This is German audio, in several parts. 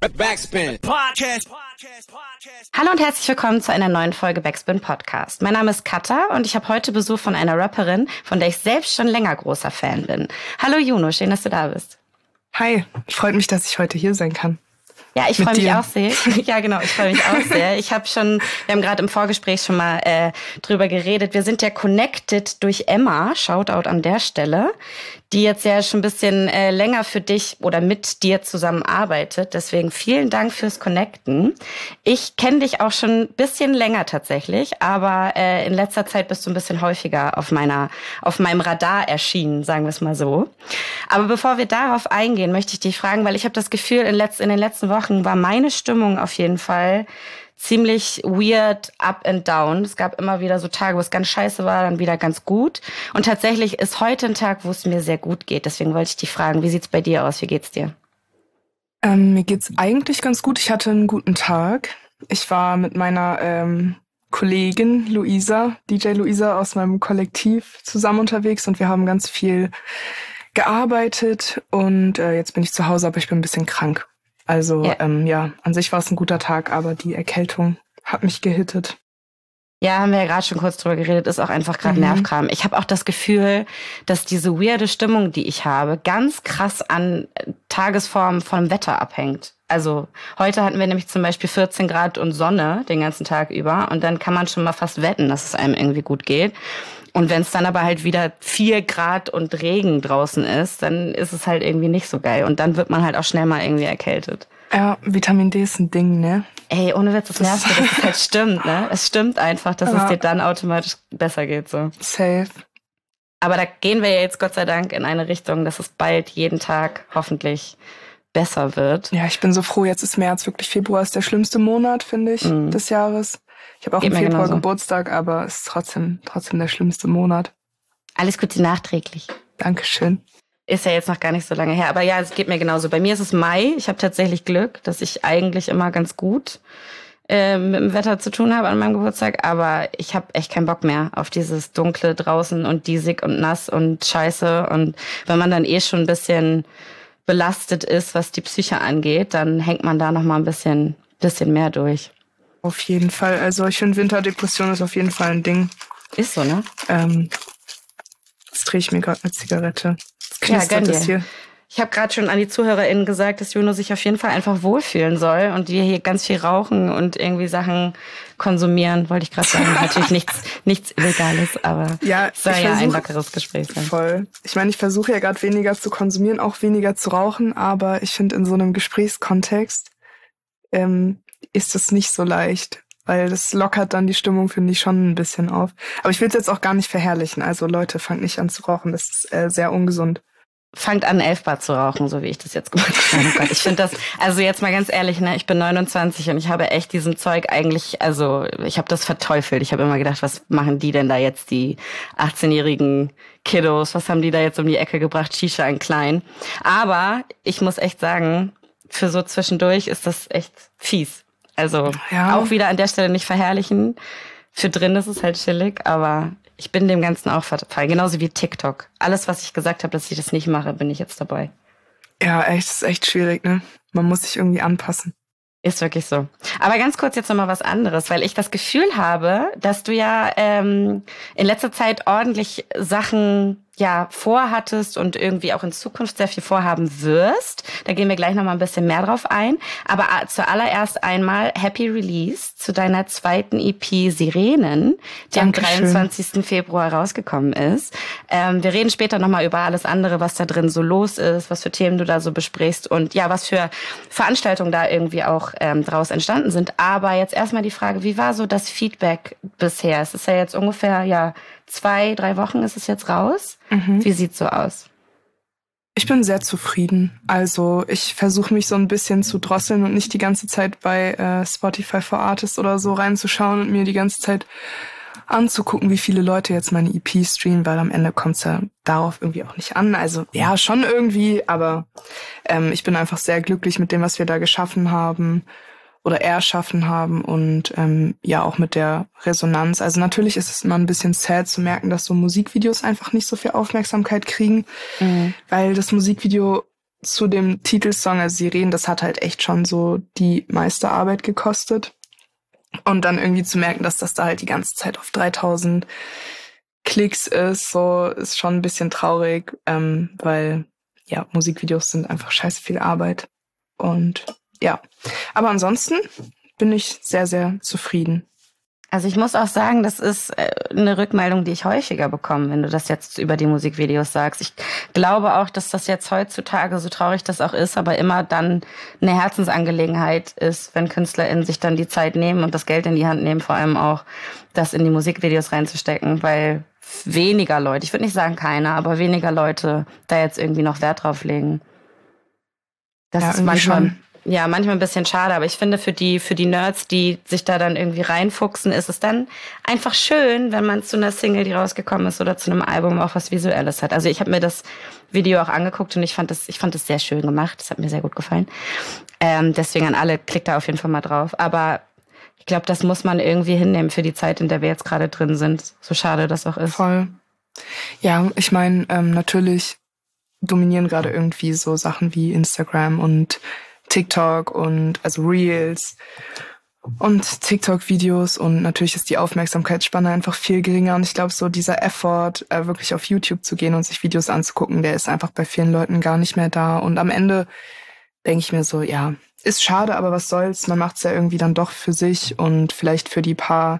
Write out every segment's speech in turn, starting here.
Backspin Podcast. Hallo und herzlich willkommen zu einer neuen Folge Backspin Podcast. Mein Name ist Katha und ich habe heute Besuch von einer Rapperin, von der ich selbst schon länger großer Fan bin. Hallo Juno, schön, dass du da bist. Hi, freut mich, dass ich heute hier sein kann. Ja, ich freue mich auch sehr. Ja, genau, ich freue mich auch sehr. Wir haben gerade im Vorgespräch schon mal drüber geredet. Wir sind ja connected durch Emma, Shoutout an der Stelle, die jetzt ja schon ein bisschen länger für dich oder mit dir zusammenarbeitet. Deswegen vielen Dank fürs Connecten. Ich kenne dich auch schon ein bisschen länger tatsächlich, aber in letzter Zeit bist du ein bisschen häufiger auf meinem Radar erschienen, sagen wir es mal so. Aber bevor wir darauf eingehen, möchte ich dich fragen, weil ich habe das Gefühl, in den letzten Wochen war meine Stimmung auf jeden Fall ziemlich weird, up and down. Es gab immer wieder so Tage, wo es ganz scheiße war, dann wieder ganz gut. Und tatsächlich ist heute ein Tag, wo es mir sehr gut geht. Deswegen wollte ich dich fragen, wie sieht's bei dir aus? Wie geht's dir? Mir geht's eigentlich ganz gut. Ich hatte einen guten Tag. Ich war mit meiner Kollegin Luisa, DJ Luisa aus meinem Kollektiv zusammen unterwegs und wir haben ganz viel gearbeitet und jetzt bin ich zu Hause, aber ich bin ein bisschen krank. Also an sich war es ein guter Tag, aber die Erkältung hat mich gehittet. Ja, haben wir ja gerade schon kurz drüber geredet, ist auch einfach gerade Nervkram. Ich habe auch das Gefühl, dass diese weirde Stimmung, die ich habe, ganz krass an Tagesform vom Wetter abhängt. Also heute hatten wir nämlich zum Beispiel 14 Grad und Sonne den ganzen Tag über und dann kann man schon mal fast wetten, dass es einem irgendwie gut geht. Und wenn es dann aber halt wieder 4 Grad und Regen draußen ist, dann ist es halt irgendwie nicht so geil. Und dann wird man halt auch schnell mal irgendwie erkältet. Ja, Vitamin D ist ein Ding, ne? Ey, ohne Witz, das nervt mir, dass es halt stimmt, ne? Es stimmt einfach, dass es dir dann automatisch besser geht, so. Safe. Aber da gehen wir ja jetzt Gott sei Dank in eine Richtung, dass es bald jeden Tag hoffentlich besser wird. Ja, ich bin so froh, jetzt ist März, wirklich Februar ist der schlimmste Monat, finde ich, des Jahres. Ich habe auch im Februar Geburtstag, aber es ist trotzdem der schlimmste Monat. Alles Gute nachträglich. Dankeschön. Ist ja jetzt noch gar nicht so lange her. Aber ja, es geht mir genauso. Bei mir ist es Mai. Ich habe tatsächlich Glück, dass ich eigentlich immer ganz gut mit dem Wetter zu tun habe an meinem Geburtstag. Aber ich habe echt keinen Bock mehr auf dieses Dunkle draußen und diesig und nass und scheiße. Und wenn man dann schon ein bisschen belastet ist, was die Psyche angeht, dann hängt man da noch mal ein bisschen mehr durch. Auf jeden Fall. Also ich finde, Winterdepression ist auf jeden Fall ein Ding. Ist so, ne? Jetzt drehe ich mir gerade eine Zigarette. Ja, gönn dir. Ich habe gerade schon an die ZuhörerInnen gesagt, dass Juno sich auf jeden Fall einfach wohlfühlen soll und wir hier ganz viel rauchen und irgendwie Sachen konsumieren, wollte ich gerade sagen. Natürlich nichts Illegales, aber es soll ja ein lockeres Gespräch sein. Voll. Ich meine, ich versuche ja gerade weniger zu konsumieren, auch weniger zu rauchen, aber ich finde, in so einem Gesprächskontext ist es nicht so leicht, weil das lockert dann die Stimmung, finde ich, schon ein bisschen auf. Aber ich will es jetzt auch gar nicht verherrlichen. Also Leute, fangt nicht an zu rauchen, das ist sehr ungesund. Fangt an, 11 Bar zu rauchen, so wie ich das jetzt gemacht habe. Oh Gott, ich finde das, also jetzt mal ganz ehrlich, ne, ich bin 29 und ich habe echt diesem Zeug eigentlich, also ich habe das verteufelt. Ich habe immer gedacht, was machen die denn da jetzt, die 18-jährigen Kiddos, was haben die da jetzt um die Ecke gebracht, Shisha in klein. Aber ich muss echt sagen, für so zwischendurch ist das echt fies. Also auch wieder an der Stelle nicht verherrlichen. Für drin ist es halt chillig, aber ich bin dem Ganzen auch verfallen. Genauso wie TikTok. Alles, was ich gesagt habe, dass ich das nicht mache, bin ich jetzt dabei. Ja, echt, ist echt schwierig, ne? Man muss sich irgendwie anpassen. Ist wirklich so. Aber ganz kurz jetzt nochmal was anderes, weil ich das Gefühl habe, dass du ja in letzter Zeit ordentlich Sachen vorhattest und irgendwie auch in Zukunft sehr viel vorhaben wirst. Da gehen wir gleich nochmal ein bisschen mehr drauf ein. Aber zuallererst einmal Happy Release zu deiner zweiten EP Sirenen, die am 23. Februar rausgekommen ist. Wir reden später nochmal über alles andere, was da drin so los ist, was für Themen du da so besprichst und ja, was für Veranstaltungen da irgendwie auch draus entstanden sind. Aber jetzt erstmal die Frage, wie war so das Feedback bisher? Es ist ja jetzt ungefähr 2-3 Wochen ist es jetzt raus. Wie sieht's so aus? Ich bin sehr zufrieden. Also ich versuche mich so ein bisschen zu drosseln und nicht die ganze Zeit bei Spotify for Artists oder so reinzuschauen und mir die ganze Zeit anzugucken, wie viele Leute jetzt meine EP streamen, weil am Ende kommt's ja darauf irgendwie auch nicht an. Also ja, schon irgendwie, aber ich bin einfach sehr glücklich mit dem, was wir da geschaffen haben oder erschaffen haben und ja auch mit der Resonanz. Also natürlich ist es immer ein bisschen sad zu merken, dass so Musikvideos einfach nicht so viel Aufmerksamkeit kriegen, weil das Musikvideo zu dem Titelsong, also Sirenen, das hat halt echt schon so die meiste Arbeit gekostet. Und dann irgendwie zu merken, dass das da halt die ganze Zeit auf 3000 Klicks ist, so ist schon ein bisschen traurig, weil ja, Musikvideos sind einfach scheiße viel Arbeit. Und ja, aber ansonsten bin ich sehr, sehr zufrieden. Also ich muss auch sagen, das ist eine Rückmeldung, die ich häufiger bekomme, wenn du das jetzt über die Musikvideos sagst. Ich glaube auch, dass das jetzt heutzutage, so traurig das auch ist, aber immer dann eine Herzensangelegenheit ist, wenn KünstlerInnen sich dann die Zeit nehmen und das Geld in die Hand nehmen, vor allem auch das in die Musikvideos reinzustecken, weil weniger Leute, ich würde nicht sagen keiner, aber weniger Leute da jetzt irgendwie noch Wert drauf legen. Das ja, ist manchmal... schon. Ja, manchmal ein bisschen schade, aber ich finde für die Nerds, die sich da dann irgendwie reinfuchsen, ist es dann einfach schön, wenn man zu einer Single, die rausgekommen ist, oder zu einem Album auch was Visuelles hat. Also ich habe mir das Video auch angeguckt und ich fand das sehr schön gemacht. Das hat mir sehr gut gefallen. Deswegen an alle, klickt da auf jeden Fall mal drauf. Aber ich glaube, das muss man irgendwie hinnehmen für die Zeit, in der wir jetzt gerade drin sind. So schade das auch ist. Voll. Ja, ich meine, natürlich dominieren gerade irgendwie so Sachen wie Instagram und TikTok und also Reels und TikTok-Videos und natürlich ist die Aufmerksamkeitsspanne einfach viel geringer und ich glaube so dieser Effort, wirklich auf YouTube zu gehen und sich Videos anzugucken, der ist einfach bei vielen Leuten gar nicht mehr da und am Ende denke ich mir so, ja, ist schade, aber was soll's, man macht's ja irgendwie dann doch für sich und vielleicht für die paar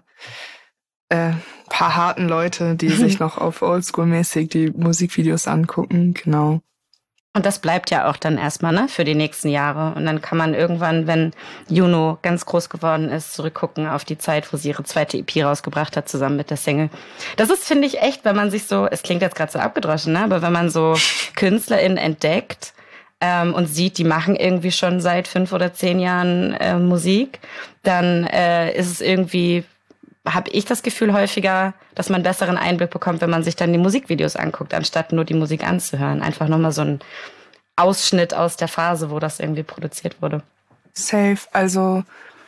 harten Leute, die sich noch auf Oldschool-mäßig die Musikvideos angucken, genau. Und das bleibt ja auch dann erstmal, ne, für die nächsten Jahre. Und dann kann man irgendwann, wenn Juno ganz groß geworden ist, zurückgucken auf die Zeit, wo sie ihre zweite EP rausgebracht hat, zusammen mit der Single. Das ist, finde ich, echt, wenn man sich so, es klingt jetzt gerade so abgedroschen, ne, aber wenn man so KünstlerInnen entdeckt und sieht, die machen irgendwie schon seit 5 oder 10 Jahren Musik, dann ist es irgendwie, habe ich das Gefühl häufiger, dass man besseren Einblick bekommt, wenn man sich dann die Musikvideos anguckt, anstatt nur die Musik anzuhören. Einfach nochmal so ein Ausschnitt aus der Phase, wo das irgendwie produziert wurde. Safe, also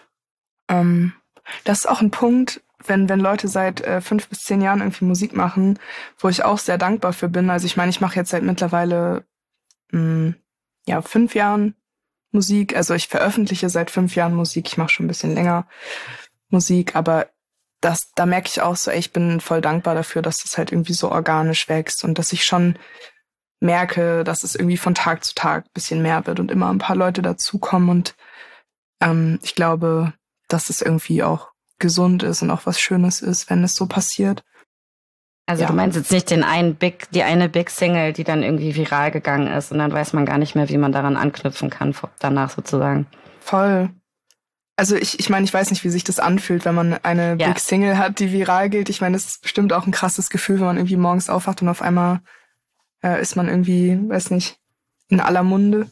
das ist auch ein Punkt, wenn Leute seit 5 bis 10 Jahren irgendwie Musik machen, wo ich auch sehr dankbar für bin. Also ich meine, ich mache jetzt seit mittlerweile 5 Jahren Musik. Also ich veröffentliche seit 5 Jahren Musik. Ich mache schon ein bisschen länger Musik, aber da merke ich auch so, ich bin voll dankbar dafür, dass das halt irgendwie so organisch wächst und dass ich schon merke, dass es irgendwie von Tag zu Tag ein bisschen mehr wird und immer ein paar Leute dazukommen und ich glaube, dass es irgendwie auch gesund ist und auch was Schönes ist, wenn es so passiert. Also ja. Du meinst jetzt nicht die eine Big Single, die dann irgendwie viral gegangen ist und dann weiß man gar nicht mehr, wie man daran anknüpfen kann, danach sozusagen. Voll. Also ich meine, ich weiß nicht, wie sich das anfühlt, wenn man eine Big Single hat, die viral geht. Ich meine, das ist bestimmt auch ein krasses Gefühl, wenn man irgendwie morgens aufwacht und auf einmal ist man irgendwie, weiß nicht, in aller Munde.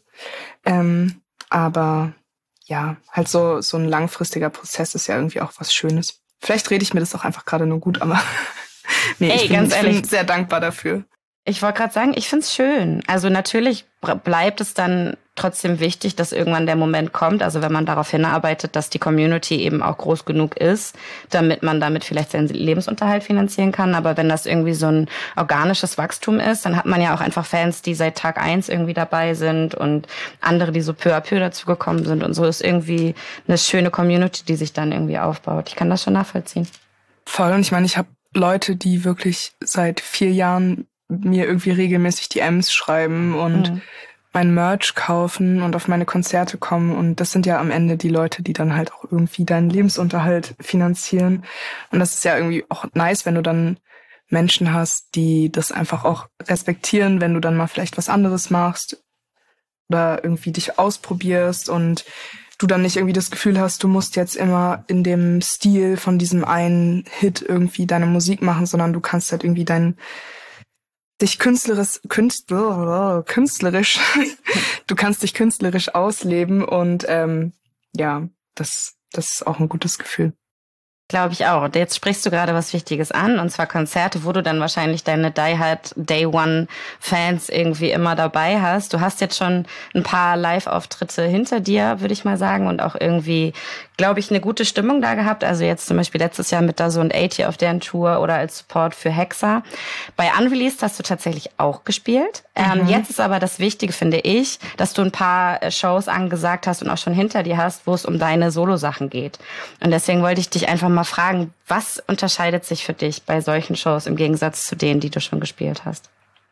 Aber ja, halt so ein langfristiger Prozess ist ja irgendwie auch was Schönes. Vielleicht rede ich mir das auch einfach gerade nur gut, aber nee, ich bin sehr dankbar dafür. Ich wollte gerade sagen, ich find's schön. Also natürlich bleibt es dann trotzdem wichtig, dass irgendwann der Moment kommt, also wenn man darauf hinarbeitet, dass die Community eben auch groß genug ist, damit man damit vielleicht seinen Lebensunterhalt finanzieren kann. Aber wenn das irgendwie so ein organisches Wachstum ist, dann hat man ja auch einfach Fans, die seit Tag 1 irgendwie dabei sind und andere, die so peu à peu dazugekommen sind. Und so ist irgendwie eine schöne Community, die sich dann irgendwie aufbaut. Ich kann das schon nachvollziehen. Voll. Und ich meine, ich habe Leute, die wirklich seit 4 Jahren mir irgendwie regelmäßig DMs schreiben und mein Merch kaufen und auf meine Konzerte kommen. Und das sind ja am Ende die Leute, die dann halt auch irgendwie deinen Lebensunterhalt finanzieren. Und das ist ja irgendwie auch nice, wenn du dann Menschen hast, die das einfach auch respektieren, wenn du dann mal vielleicht was anderes machst oder irgendwie dich ausprobierst und du dann nicht irgendwie das Gefühl hast, du musst jetzt immer in dem Stil von diesem einen Hit irgendwie deine Musik machen, sondern du kannst halt irgendwie dich künstlerisch, du kannst dich künstlerisch ausleben und das ist auch ein gutes Gefühl. Glaube ich auch. Und jetzt sprichst du gerade was Wichtiges an, und zwar Konzerte, wo du dann wahrscheinlich deine Die-Hard Day-One-Fans irgendwie immer dabei hast. Du hast jetzt schon ein paar Live-Auftritte hinter dir, würde ich mal sagen, und auch irgendwie glaube ich, eine gute Stimmung da gehabt. Also jetzt zum Beispiel letztes Jahr mit DAZN und 80 auf deren Tour oder als Support für Hexa. Bei Unreleased hast du tatsächlich auch gespielt. Jetzt ist aber das Wichtige, finde ich, dass du ein paar Shows angesagt hast und auch schon hinter dir hast, wo es um deine Solo-Sachen geht. Und deswegen wollte ich dich einfach mal fragen, was unterscheidet sich für dich bei solchen Shows im Gegensatz zu denen, die du schon gespielt hast?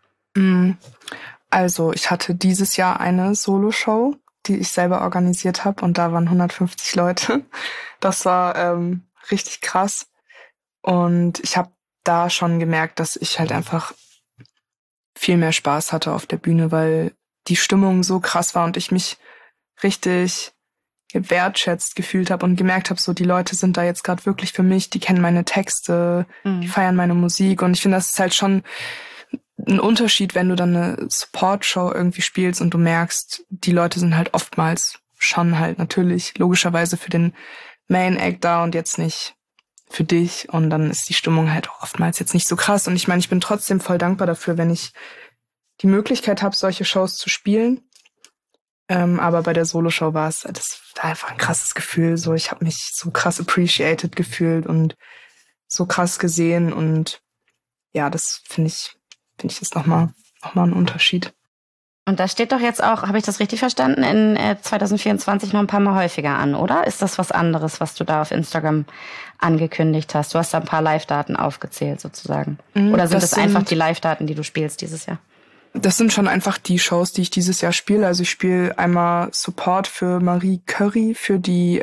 Also ich hatte dieses Jahr eine Solo-Show, die ich selber organisiert habe, und da waren 150 Leute. Das war richtig krass. Und ich habe da schon gemerkt, dass ich halt einfach viel mehr Spaß hatte auf der Bühne, weil die Stimmung so krass war und ich mich richtig gewertschätzt gefühlt habe und gemerkt habe, so die Leute sind da jetzt gerade wirklich für mich, die kennen meine Texte, die feiern meine Musik, und ich finde, das ist halt schon ein Unterschied, wenn du dann eine Support-Show irgendwie spielst und du merkst, die Leute sind halt oftmals schon halt natürlich logischerweise für den Main Act da und jetzt nicht für dich, und dann ist die Stimmung halt auch oftmals jetzt nicht so krass, und ich meine, ich bin trotzdem voll dankbar dafür, wenn ich die Möglichkeit habe, solche Shows zu spielen. Aber bei der Solo-Show das war einfach ein krasses Gefühl. So, ich habe mich so krass appreciated gefühlt und so krass gesehen, und ja, das finde ich ist nochmal ein Unterschied. Und das steht doch jetzt auch, habe ich das richtig verstanden, in 2024 noch ein paar Mal häufiger an, oder? Ist das was anderes, was du da auf Instagram angekündigt hast? Du hast da ein paar Live-Daten aufgezählt sozusagen. Oder sind das einfach die Live-Daten, die du spielst dieses Jahr? Das sind schon einfach die Shows, die ich dieses Jahr spiele. Also ich spiele einmal Support für Marie Curry, für die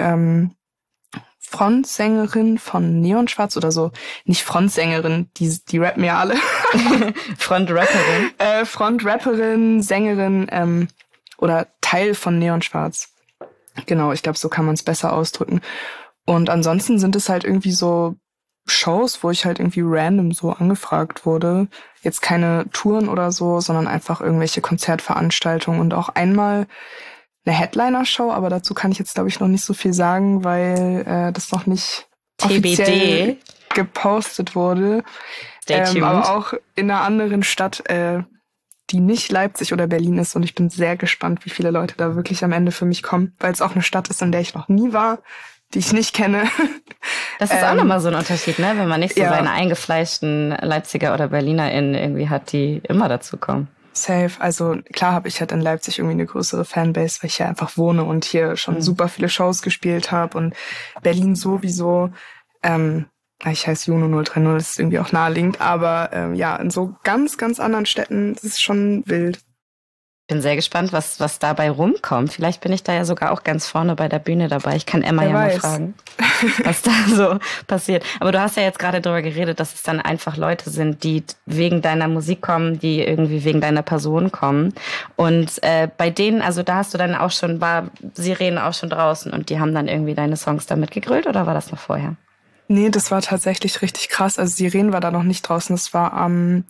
Frontsängerin von Neon Schwarz oder so. Nicht Frontsängerin, die rappen ja alle. Frontrapperin. Frontrapperin, Sängerin oder Teil von Neon Schwarz. Genau, ich glaube, so kann man es besser ausdrücken. Und ansonsten sind es halt irgendwie so Shows, wo ich halt irgendwie random so angefragt wurde. Jetzt keine Touren oder so, sondern einfach irgendwelche Konzertveranstaltungen und auch einmal eine Headliner-Show, aber dazu kann ich jetzt, glaube ich, noch nicht so viel sagen, weil das noch nicht offiziell gepostet wurde. Stay tuned. Aber auch in einer anderen Stadt, die nicht Leipzig oder Berlin ist, und ich bin sehr gespannt, wie viele Leute da wirklich am Ende für mich kommen, weil es auch eine Stadt ist, in der ich noch nie war, die ich nicht kenne. Das ist auch nochmal so ein Unterschied, ne? Wenn man nicht so seine eingefleischten Leipziger oder BerlinerInnen irgendwie hat, die immer dazu kommen. Safe. Also klar habe ich halt in Leipzig irgendwie eine größere Fanbase, weil ich hier einfach wohne und hier schon super viele Shows gespielt habe, und Berlin sowieso. Ich heiße Juno 030, das ist irgendwie auch naheliegend, aber in so ganz, ganz anderen Städten, das ist schon wild. Bin sehr gespannt, was dabei rumkommt. Vielleicht bin ich da ja sogar auch ganz vorne bei der Bühne dabei. Ich kann Emma mal fragen, was da so passiert. Aber du hast ja jetzt gerade darüber geredet, dass es dann einfach Leute sind, die wegen deiner Musik kommen, die irgendwie wegen deiner Person kommen. Und bei denen, also da hast du dann auch schon, war Sirene auch schon draußen und die haben dann irgendwie deine Songs damit gegrölt, oder war das noch vorher? Nee, das war tatsächlich richtig krass. Also Sirene war da noch nicht draußen. Das war am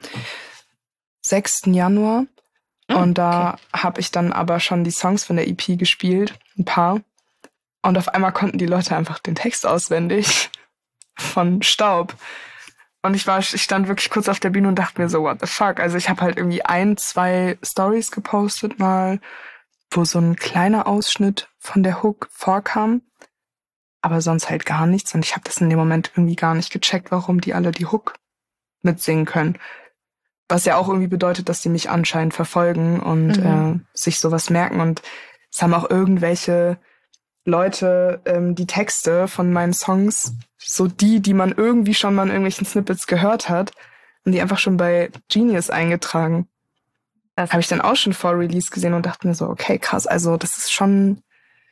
6. Januar. Und da habe ich dann aber schon die Songs von der EP gespielt, ein paar. Und auf einmal konnten die Leute einfach den Text auswendig von Staub. Und ich stand wirklich kurz auf der Bühne und dachte mir so, what the fuck? Also ich habe halt irgendwie 2 Stories gepostet mal, wo so ein kleiner Ausschnitt von der Hook vorkam. Aber sonst halt gar nichts. Und ich habe das in dem Moment irgendwie gar nicht gecheckt, warum die alle die Hook mitsingen können. Was ja auch irgendwie bedeutet, dass die mich anscheinend verfolgen und sich sowas merken. Und es haben auch irgendwelche Leute die Texte von meinen Songs, so die man irgendwie schon mal in irgendwelchen Snippets gehört hat, und die einfach schon bei Genius eingetragen. Das habe ich dann auch schon vor Release gesehen und dachte mir so, okay, krass, also das ist schon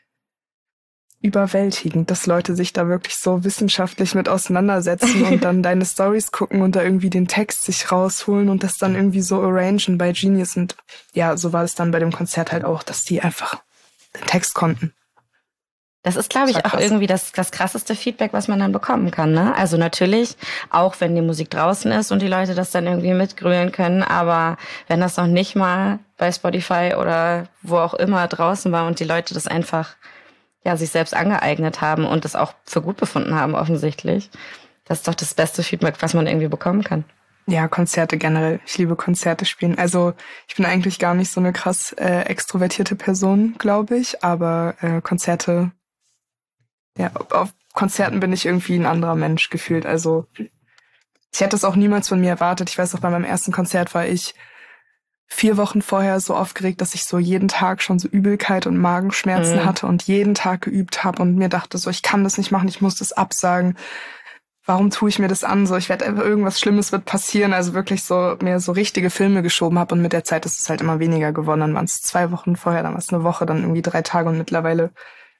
überwältigend, dass Leute sich da wirklich so wissenschaftlich mit auseinandersetzen und dann deine Stories gucken und da irgendwie den Text sich rausholen und das dann irgendwie so arrangen bei Genius. Und ja, so war es dann bei dem Konzert halt auch, dass die einfach den Text konnten. Das ist, glaube ich, auch irgendwie das krasseste Feedback, was man dann bekommen kann, ne? Also natürlich, auch wenn die Musik draußen ist und die Leute das dann irgendwie mitgrölen können, aber wenn das noch nicht mal bei Spotify oder wo auch immer draußen war und die Leute das einfach sich selbst angeeignet haben und das auch für gut befunden haben offensichtlich. Das ist doch das beste Feedback, was man irgendwie bekommen kann. Ja, Konzerte generell. Ich liebe Konzerte spielen. Also ich bin eigentlich gar nicht so eine krass extrovertierte Person, glaube ich, aber Konzerte Ja, auf Konzerten bin ich irgendwie ein anderer Mensch gefühlt. Also ich hätte es auch niemals von mir erwartet. Ich weiß auch, bei meinem ersten Konzert war ich 4 Wochen vorher so aufgeregt, dass ich so jeden Tag schon so Übelkeit und Magenschmerzen hatte und jeden Tag geübt habe und mir dachte so, ich kann das nicht machen, ich muss das absagen. Warum tue ich mir das an? So, ich werde einfach, irgendwas Schlimmes wird passieren. Also wirklich so mir so richtige Filme geschoben habe und mit der Zeit ist es halt immer weniger geworden. Dann waren es 2 Wochen vorher, dann war es eine Woche, dann irgendwie 3 Tage und mittlerweile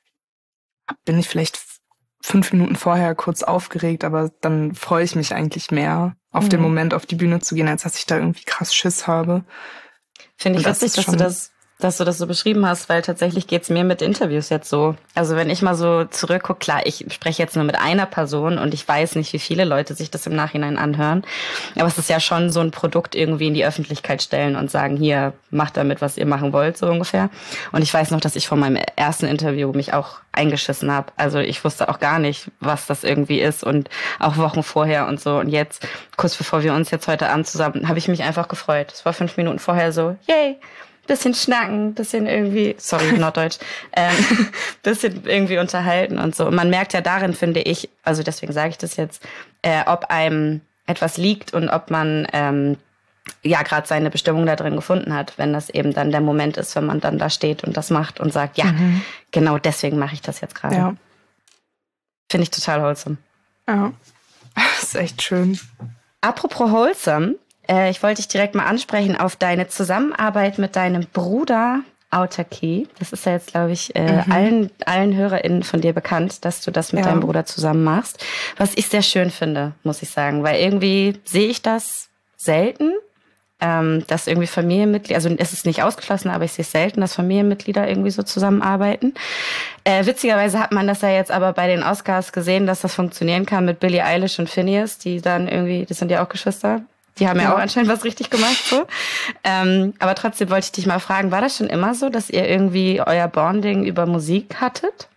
bin ich vielleicht 5 Minuten vorher kurz aufgeregt, aber dann freue ich mich eigentlich mehr auf den Moment, auf die Bühne zu gehen, als dass ich da irgendwie krass Schiss habe. Finde ich witzig, dass du das so beschrieben hast, weil tatsächlich geht's mir mit Interviews jetzt so. Also wenn ich mal so zurückgucke, klar, ich spreche jetzt nur mit einer Person und ich weiß nicht, wie viele Leute sich das im Nachhinein anhören. Aber es ist ja schon so ein Produkt irgendwie in die Öffentlichkeit stellen und sagen, hier, macht damit, was ihr machen wollt, so ungefähr. Und ich weiß noch, dass ich vor meinem ersten Interview mich auch eingeschissen habe. Also ich wusste auch gar nicht, was das irgendwie ist und auch Wochen vorher und so. Und jetzt, kurz bevor wir uns jetzt heute Abend zusammen, habe ich mich einfach gefreut. Es war 5 Minuten vorher so, yay, bisschen schnacken, bisschen irgendwie, sorry, Norddeutsch, bisschen irgendwie unterhalten und so. Und man merkt ja darin, finde ich, also deswegen sage ich das jetzt, ob einem etwas liegt und ob man ja gerade seine Bestimmung da drin gefunden hat, wenn das eben dann der Moment ist, wenn man dann da steht und das macht und sagt, ja, genau deswegen mache ich das jetzt gerade. Ja. Finde ich total wholesome. Ja, das ist echt schön. Apropos wholesome, ich wollte dich direkt mal ansprechen auf deine Zusammenarbeit mit deinem Bruder Autarkie. Das ist ja jetzt, glaube ich, allen HörerInnen von dir bekannt, dass du das mit deinem Bruder zusammen machst. Was ich sehr schön finde, muss ich sagen, weil irgendwie sehe ich das selten, dass irgendwie Familienmitglieder, also es ist nicht ausgeschlossen, aber ich sehe es selten, dass Familienmitglieder irgendwie so zusammenarbeiten. Witzigerweise hat man das ja jetzt aber bei den Oscars gesehen, dass das funktionieren kann mit Billie Eilish und Phineas, die dann irgendwie, das sind ja auch Geschwister. Die haben ja auch anscheinend was richtig gemacht, so. Aber trotzdem wollte ich dich mal fragen, war das schon immer so, dass ihr irgendwie euer Bonding über Musik hattet?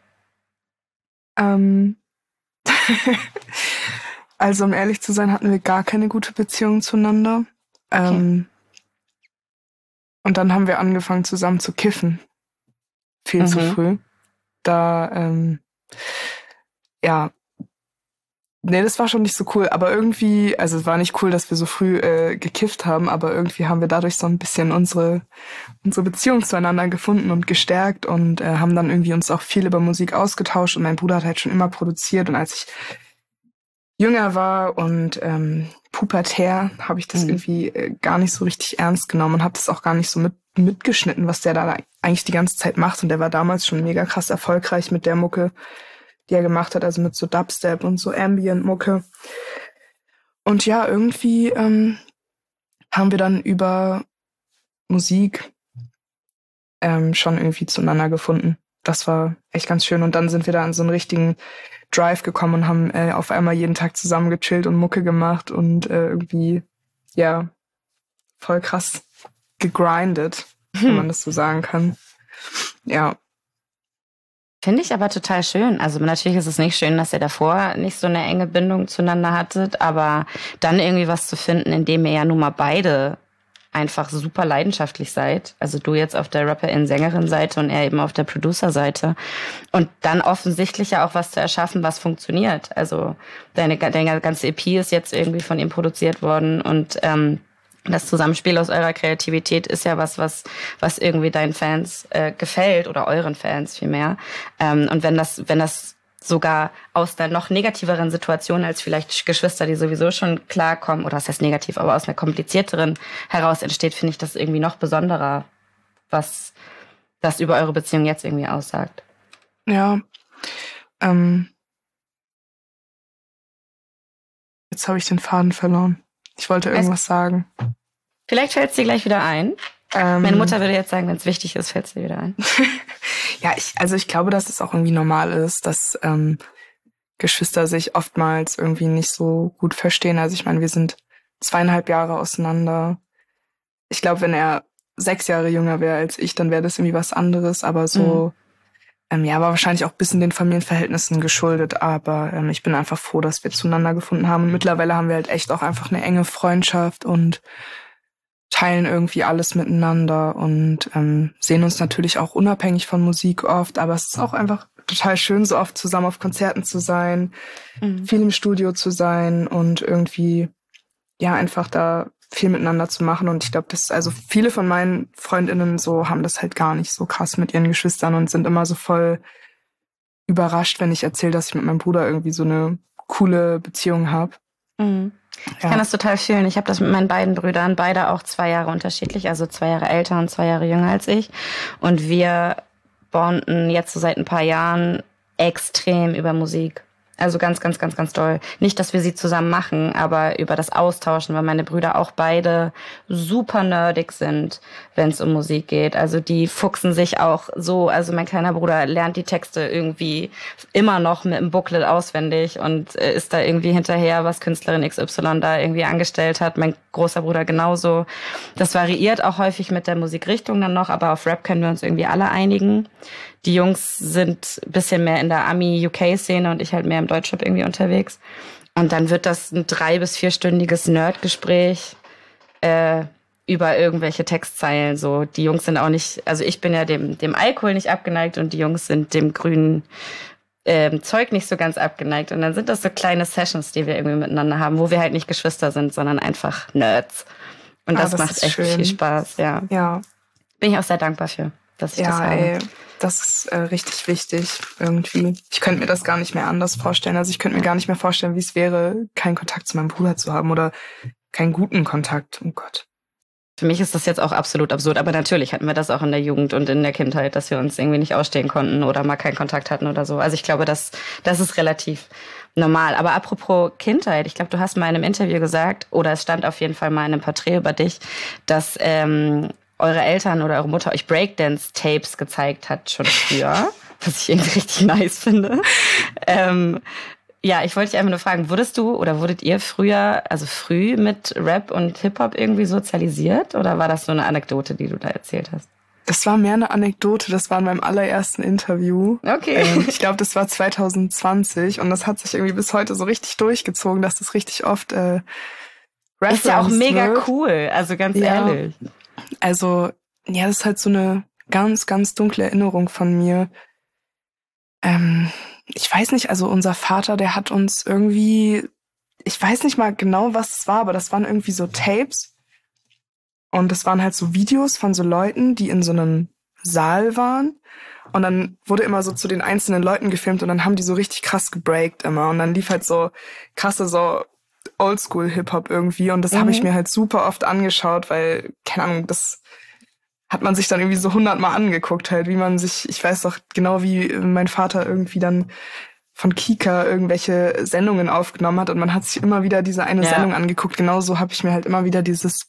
Also, um ehrlich zu sein, hatten wir gar keine gute Beziehung zueinander. Okay. Und dann haben wir angefangen, zusammen zu kiffen. Viel zu früh. Da, nee, das war schon nicht so cool, aber irgendwie, also es war nicht cool, dass wir so früh gekifft haben, aber irgendwie haben wir dadurch so ein bisschen unsere Beziehung zueinander gefunden und gestärkt und haben dann irgendwie uns auch viel über Musik ausgetauscht und mein Bruder hat halt schon immer produziert und als ich jünger war und pubertär, habe ich das irgendwie gar nicht so richtig ernst genommen und habe das auch gar nicht so mitgeschnitten, was der da eigentlich die ganze Zeit macht und der war damals schon mega krass erfolgreich mit der Mucke, die er gemacht hat, also mit so Dubstep und so Ambient-Mucke. Und ja, irgendwie haben wir dann über Musik schon irgendwie zueinander gefunden. Das war echt ganz schön. Und dann sind wir da in so einen richtigen Drive gekommen und haben auf einmal jeden Tag zusammen gechillt und Mucke gemacht und irgendwie, ja, voll krass gegrindet, wenn man das so sagen kann. Ja. Finde ich aber total schön. Also natürlich ist es nicht schön, dass ihr davor nicht so eine enge Bindung zueinander hattet, aber dann irgendwie was zu finden, in dem ihr ja nun mal beide einfach super leidenschaftlich seid. Also du jetzt auf der Rapperin-Sängerin-Seite und er eben auf der Producer-Seite. Und dann offensichtlich ja auch was zu erschaffen, was funktioniert. Also deine ganze EP ist jetzt irgendwie von ihm produziert worden und das Zusammenspiel aus eurer Kreativität ist ja was irgendwie deinen Fans gefällt oder euren Fans vielmehr. Und wenn das sogar aus einer noch negativeren Situation als vielleicht Geschwister, die sowieso schon klarkommen, oder das heißt negativ, aber aus einer komplizierteren heraus entsteht, finde ich das irgendwie noch besonderer, was das über eure Beziehung jetzt irgendwie aussagt. Ja. Jetzt habe ich den Faden verloren. Ich wollte irgendwas sagen. Vielleicht fällt es dir gleich wieder ein. Meine Mutter würde jetzt sagen, wenn es wichtig ist, fällt es dir wieder ein. Ja, ich glaube, dass es auch irgendwie normal ist, dass Geschwister sich oftmals irgendwie nicht so gut verstehen. Also ich meine, wir sind 2,5 Jahre auseinander. Ich glaube, wenn er 6 Jahre jünger wäre als ich, dann wäre das irgendwie was anderes. Aber so, war wahrscheinlich auch ein bisschen den Familienverhältnissen geschuldet. Aber ich bin einfach froh, dass wir zueinander gefunden haben. Und mittlerweile haben wir halt echt auch einfach eine enge Freundschaft und teilen irgendwie alles miteinander und sehen uns natürlich auch unabhängig von Musik oft. Aber es ist auch einfach total schön, so oft zusammen auf Konzerten zu sein, viel im Studio zu sein und irgendwie, ja, einfach da viel miteinander zu machen. Und ich glaube, also viele von meinen FreundInnen so haben das halt gar nicht so krass mit ihren Geschwistern und sind immer so voll überrascht, wenn ich erzähle, dass ich mit meinem Bruder irgendwie so eine coole Beziehung habe. Ich kann das total fühlen. Ich habe das mit meinen beiden Brüdern, beide auch 2 Jahre unterschiedlich, also 2 Jahre älter und 2 Jahre jünger als ich. Und wir bonden jetzt so seit ein paar Jahren extrem über Musik. Also ganz, ganz, ganz, ganz doll. Nicht, dass wir sie zusammen machen, aber über das Austauschen, weil meine Brüder auch beide super nerdig sind, wenn es um Musik geht. Also die fuchsen sich auch so, also mein kleiner Bruder lernt die Texte irgendwie immer noch mit dem Booklet auswendig und ist da irgendwie hinterher, was Künstlerin XY da irgendwie angestellt hat. Mein großer Bruder genauso. Das variiert auch häufig mit der Musikrichtung dann noch, aber auf Rap können wir uns irgendwie alle einigen. Die Jungs sind ein bisschen mehr in der Ami-UK-Szene und ich halt mehr im Deutschrap irgendwie unterwegs. Und dann wird das ein 3- bis 4-stündiges Nerdgespräch über irgendwelche Textzeilen. So, die Jungs sind auch nicht, also ich bin ja dem Alkohol nicht abgeneigt und die Jungs sind dem grünen Zeug nicht so ganz abgeneigt. Und dann sind das so kleine Sessions, die wir irgendwie miteinander haben, wo wir halt nicht Geschwister sind, sondern einfach Nerds. Und das macht echt viel Spaß, ja. Bin ich auch sehr dankbar für, dass ich das habe. Ey, das ist richtig wichtig irgendwie. Ich könnte mir das gar nicht mehr anders vorstellen. Also ich könnte mir gar nicht mehr vorstellen, wie es wäre, keinen Kontakt zu meinem Bruder zu haben oder keinen guten Kontakt. Oh Gott. Für mich ist das jetzt auch absolut absurd, aber natürlich hatten wir das auch in der Jugend und in der Kindheit, dass wir uns irgendwie nicht ausstehen konnten oder mal keinen Kontakt hatten oder so. Also ich glaube, das ist relativ normal. Aber apropos Kindheit, ich glaube, du hast mal in einem Interview gesagt, oder es stand auf jeden Fall mal in einem Porträt über dich, dass eure Eltern oder eure Mutter euch Breakdance-Tapes gezeigt hat schon früher, was ich irgendwie richtig nice finde. Ja, ich wollte dich einfach nur fragen, wurdet ihr früher, also früh mit Rap und Hip-Hop irgendwie sozialisiert oder war das so eine Anekdote, die du da erzählt hast? Das war mehr eine Anekdote, das war in meinem allerersten Interview. Okay. Ich glaube, das war 2020 und das hat sich irgendwie bis heute so richtig durchgezogen, dass das richtig oft ist ja auch mega cool, also ganz ehrlich. Also, ja, das ist halt so eine ganz, ganz dunkle Erinnerung von mir. Ich weiß nicht, also unser Vater, der hat uns irgendwie, ich weiß nicht mal genau, was es war, aber das waren irgendwie so Tapes. Und das waren halt so Videos von so Leuten, die in so einem Saal waren. Und dann wurde immer so zu den einzelnen Leuten gefilmt und dann haben die so richtig krass gebreakt immer. Und dann lief halt so krasse, so Oldschool-Hip-Hop irgendwie. Und das habe ich mir halt super oft angeschaut, weil, keine Ahnung, das hat man sich dann irgendwie so 100-mal angeguckt halt, wie man sich, ich weiß doch genau, wie mein Vater irgendwie dann von Kika irgendwelche Sendungen aufgenommen hat und man hat sich immer wieder diese eine Sendung angeguckt. Genauso habe ich mir halt immer wieder dieses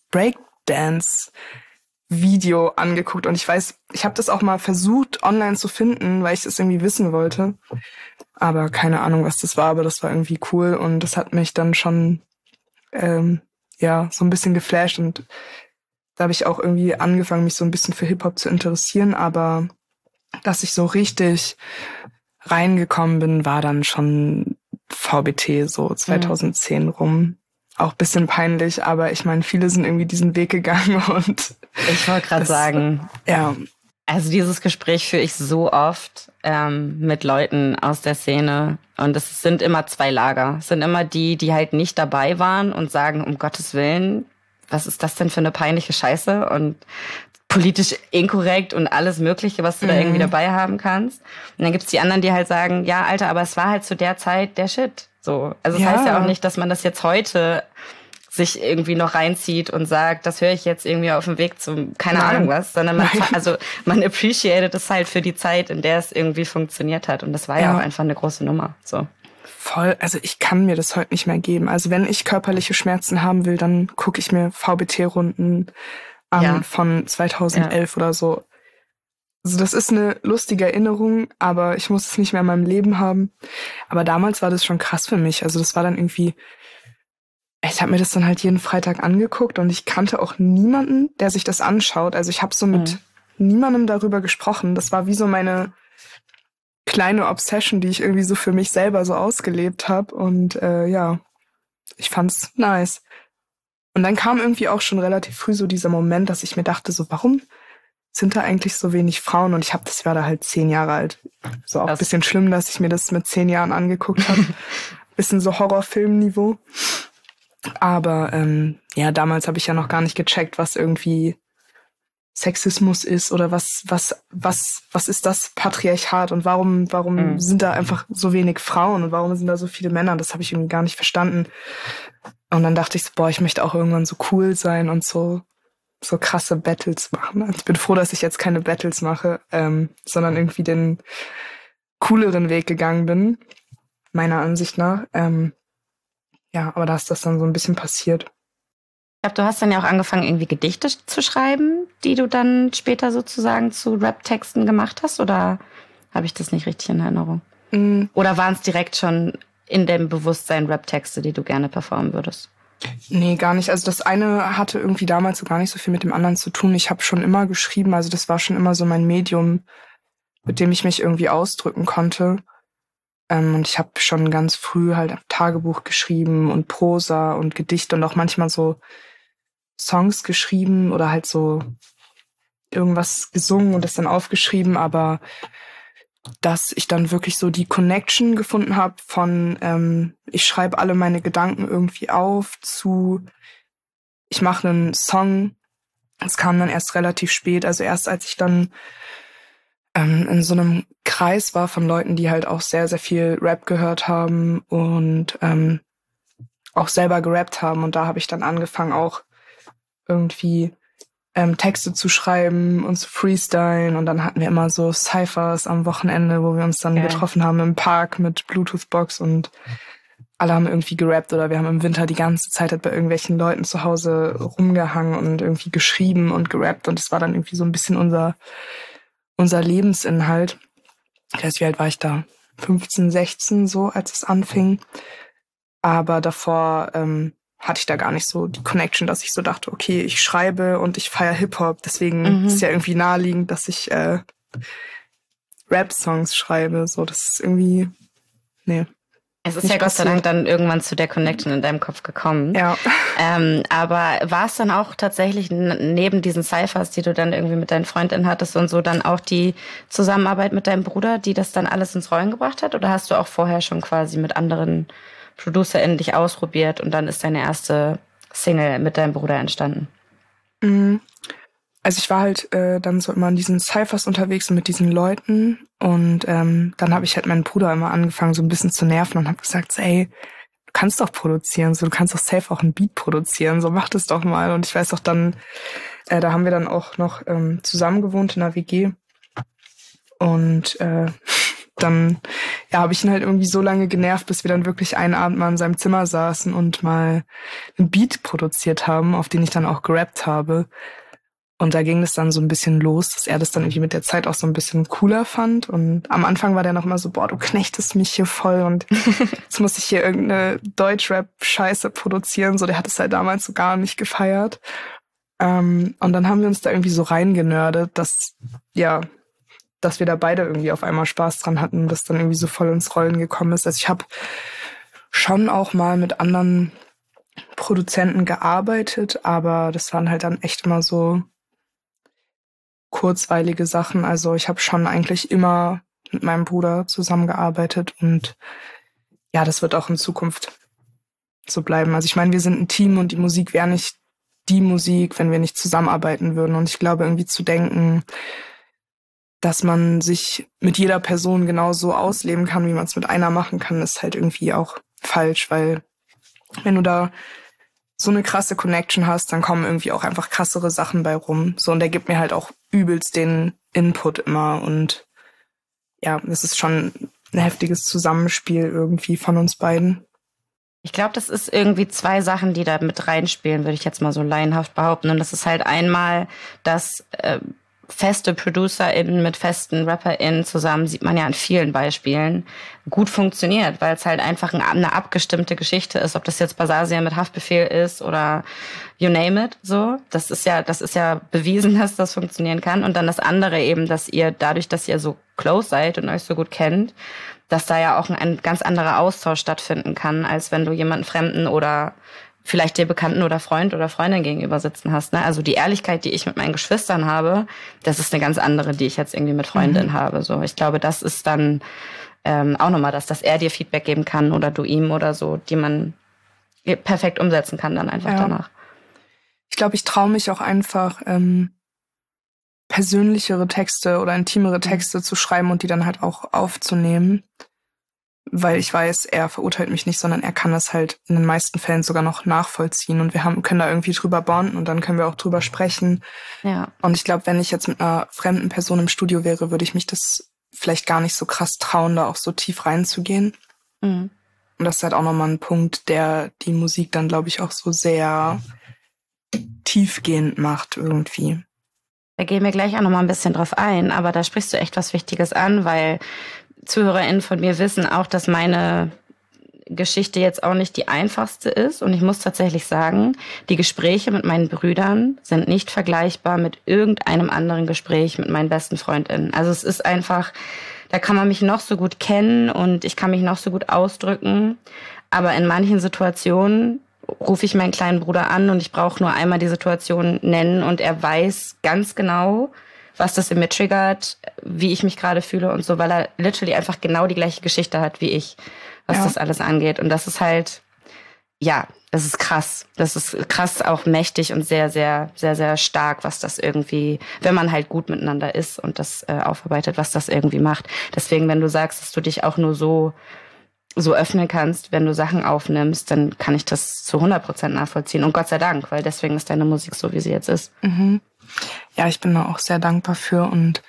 Breakdance-Video angeguckt und ich weiß, ich habe das auch mal versucht online zu finden, weil ich das irgendwie wissen wollte, aber keine Ahnung, was das war, aber das war irgendwie cool und das hat mich dann schon so ein bisschen geflasht und da habe ich auch irgendwie angefangen, mich so ein bisschen für Hip-Hop zu interessieren, aber dass ich so richtig reingekommen bin, war dann schon VBT, so 2010 rum. Auch bisschen peinlich, aber ich meine, viele sind irgendwie diesen Weg gegangen und ich wollte gerade sagen, ja. Also dieses Gespräch führe ich so oft mit Leuten aus der Szene und es sind immer 2 Lager. Es sind immer die halt nicht dabei waren und sagen, um Gottes Willen, was ist das denn für eine peinliche Scheiße und politisch inkorrekt und alles Mögliche, was du da irgendwie dabei haben kannst. Und dann gibt's die anderen, die halt sagen, ja, Alter, aber es war halt zu der Zeit der Shit. So. Also das heißt ja auch nicht, dass man das jetzt heute sich irgendwie noch reinzieht und sagt, das höre ich jetzt irgendwie auf dem Weg zum keine Ahnung was, sondern man appreciated es halt für die Zeit, in der es irgendwie funktioniert hat. Und das war ja auch einfach eine große Nummer. So. Voll, also ich kann mir das heute nicht mehr geben. Also wenn ich körperliche Schmerzen haben will, dann gucke ich mir VBT-Runden an von 2011 oder so. Also das ist eine lustige Erinnerung, aber ich muss es nicht mehr in meinem Leben haben. Aber damals war das schon krass für mich. Also das war dann irgendwie, ich habe mir das dann halt jeden Freitag angeguckt und ich kannte auch niemanden, der sich das anschaut. Also ich habe so mit niemandem darüber gesprochen. Das war wie so meine kleine Obsession, die ich irgendwie so für mich selber so ausgelebt habe. Und ich fand's nice. Und dann kam irgendwie auch schon relativ früh so dieser Moment, dass ich mir dachte, so warum sind da eigentlich so wenig Frauen? Und ich war da halt 10 Jahre alt. So auch ein bisschen schlimm, dass ich mir das mit 10 Jahren angeguckt habe. Bisschen so Horrorfilmniveau. Aber damals habe ich ja noch gar nicht gecheckt, was irgendwie Sexismus ist oder was ist das Patriarchat und warum sind da einfach so wenig Frauen und warum sind da so viele Männer? Das habe ich irgendwie gar nicht verstanden. Und dann dachte ich so, ich möchte auch irgendwann so cool sein und so krasse Battles machen. Also ich bin froh, dass ich jetzt keine Battles mache, sondern irgendwie den cooleren Weg gegangen bin, meiner Ansicht nach. Aber da ist das dann so ein bisschen passiert. Ich glaube, du hast dann ja auch angefangen, irgendwie Gedichte zu schreiben, die du dann später sozusagen zu Rap-Texten gemacht hast, oder habe ich das nicht richtig in Erinnerung? Oder waren es direkt schon in dem Bewusstsein Rap-Texte, die du gerne performen würdest? Nee, gar nicht. Also das eine hatte irgendwie damals so gar nicht so viel mit dem anderen zu tun. Ich habe schon immer geschrieben, also das war schon immer so mein Medium, mit dem ich mich irgendwie ausdrücken konnte. Und ich habe schon ganz früh halt Tagebuch geschrieben und Prosa und Gedichte und auch manchmal so Songs geschrieben oder halt so irgendwas gesungen und das dann aufgeschrieben, aber dass ich dann wirklich so die Connection gefunden habe von ich schreibe alle meine Gedanken irgendwie auf zu ich mache einen Song. Das kam dann erst relativ spät, also erst als ich dann in so einem Kreis war von Leuten, die halt auch sehr, sehr viel Rap gehört haben und auch selber gerappt haben. Und da habe ich dann angefangen, auch irgendwie Texte zu schreiben und zu freestylen. Und dann hatten wir immer so Cyphers am Wochenende, wo wir uns dann getroffen haben im Park mit Bluetooth-Box und alle haben irgendwie gerappt oder wir haben im Winter die ganze Zeit halt bei irgendwelchen Leuten zu Hause rumgehangen und irgendwie geschrieben und gerappt. Und das war dann irgendwie so ein bisschen unser Lebensinhalt. Ich weiß, wie alt war ich da? 15, 16 so, als es anfing. Aber davor hatte ich da gar nicht so die Connection, dass ich so dachte, okay, ich schreibe und ich feiere Hip-Hop. Deswegen ist ja irgendwie naheliegend, dass ich Rap-Songs schreibe. So, das ist irgendwie, nee. Es ist ja Gott sei Dank dann irgendwann zu der Connection in deinem Kopf gekommen. Ja. Aber war es dann auch tatsächlich neben diesen Cyphers, die du dann irgendwie mit deinen Freundinnen hattest und so, dann auch die Zusammenarbeit mit deinem Bruder, die das dann alles ins Rollen gebracht hat? Oder hast du auch vorher schon quasi mit anderen ProducerInnen dich ausprobiert und dann ist deine erste Single mit deinem Bruder entstanden? Also ich war halt dann so immer in diesen Cyphers unterwegs und mit diesen Leuten und dann habe ich halt meinen Bruder immer angefangen so ein bisschen zu nerven und habe gesagt, so, ey, du kannst doch produzieren, so du kannst doch safe auch ein Beat produzieren, so mach das doch mal. Und ich weiß auch dann, da haben wir dann auch noch zusammen gewohnt in einer WG und dann habe ich ihn halt irgendwie so lange genervt, bis wir dann wirklich einen Abend mal in seinem Zimmer saßen und mal einen Beat produziert haben, auf den ich dann auch gerappt habe. Und da ging es dann so ein bisschen los, dass er das dann irgendwie mit der Zeit auch so ein bisschen cooler fand. Und am Anfang war der noch immer so, du knechtest mich hier voll und jetzt muss ich hier irgendeine Deutschrap-Scheiße produzieren. So, der hat es halt damals so gar nicht gefeiert. Und dann haben wir uns da irgendwie so reingenördet, dass wir da beide irgendwie auf einmal Spaß dran hatten, das dann irgendwie so voll ins Rollen gekommen ist. Also ich habe schon auch mal mit anderen Produzenten gearbeitet, aber das waren halt dann echt immer so kurzweilige Sachen. Also ich habe schon eigentlich immer mit meinem Bruder zusammengearbeitet und ja, das wird auch in Zukunft so bleiben. Also ich meine, wir sind ein Team und die Musik wäre nicht die Musik, wenn wir nicht zusammenarbeiten würden. Und ich glaube, irgendwie zu denken, dass man sich mit jeder Person genauso ausleben kann, wie man es mit einer machen kann, ist halt irgendwie auch falsch, weil wenn du da so eine krasse Connection hast, dann kommen irgendwie auch einfach krassere Sachen bei rum. So, und der gibt mir halt auch übelst den Input immer. Und ja, das ist schon ein heftiges Zusammenspiel irgendwie von uns beiden. Ich glaube, das ist irgendwie zwei Sachen, die da mit reinspielen, würde ich jetzt mal so laienhaft behaupten. Und das ist halt einmal, dass feste ProducerInnen mit festen RapperInnen zusammen, sieht man ja an vielen Beispielen, gut funktioniert, weil es halt einfach eine abgestimmte Geschichte ist, ob das jetzt Basasia mit Haftbefehl ist oder you name it, so. Das ist ja bewiesen, dass das funktionieren kann. Und dann das andere eben, dass ihr dadurch, dass ihr so close seid und euch so gut kennt, dass da ja auch ein ganz anderer Austausch stattfinden kann, als wenn du jemanden Fremden oder vielleicht dir Bekannten oder Freund oder Freundin gegenüber sitzen hast. Ne? Also die Ehrlichkeit, die ich mit meinen Geschwistern habe, das ist eine ganz andere, die ich jetzt irgendwie mit Freundinnen habe. So, ich glaube, das ist dann auch nochmal das, dass er dir Feedback geben kann oder du ihm oder so, die man perfekt umsetzen kann dann einfach danach. Ich glaube, ich traue mich auch einfach, persönlichere Texte oder intimere Texte zu schreiben und die dann halt auch aufzunehmen. Weil ich weiß, er verurteilt mich nicht, sondern er kann das halt in den meisten Fällen sogar noch nachvollziehen. Und wir können da irgendwie drüber bonden und dann können wir auch drüber sprechen. Ja. Und ich glaube, wenn ich jetzt mit einer fremden Person im Studio wäre, würde ich mich das vielleicht gar nicht so krass trauen, da auch so tief reinzugehen. Und das ist halt auch nochmal ein Punkt, der die Musik dann, glaube ich, auch so sehr tiefgehend macht irgendwie. Da gehen wir gleich auch nochmal ein bisschen drauf ein, aber da sprichst du echt was Wichtiges an, weil ZuhörerInnen von mir wissen auch, dass meine Geschichte jetzt auch nicht die einfachste ist. Und ich muss tatsächlich sagen, die Gespräche mit meinen Brüdern sind nicht vergleichbar mit irgendeinem anderen Gespräch mit meinen besten FreundInnen. Also es ist einfach, da kann man mich noch so gut kennen und ich kann mich noch so gut ausdrücken. Aber in manchen Situationen rufe ich meinen kleinen Bruder an und ich brauche nur einmal die Situation nennen und er weiß ganz genau, was das in mir triggert, wie ich mich gerade fühle und so, weil er literally einfach genau die gleiche Geschichte hat wie ich, was das alles angeht. Und das ist halt, ja, das ist krass. Das ist krass auch mächtig und sehr, sehr, sehr, sehr stark, was das irgendwie, wenn man halt gut miteinander ist und das aufarbeitet, was das irgendwie macht. Deswegen, wenn du sagst, dass du dich auch nur so öffnen kannst, wenn du Sachen aufnimmst, dann kann ich das zu 100% nachvollziehen. Und Gott sei Dank, weil deswegen ist deine Musik so, wie sie jetzt ist. Ja, ich bin da auch sehr dankbar für und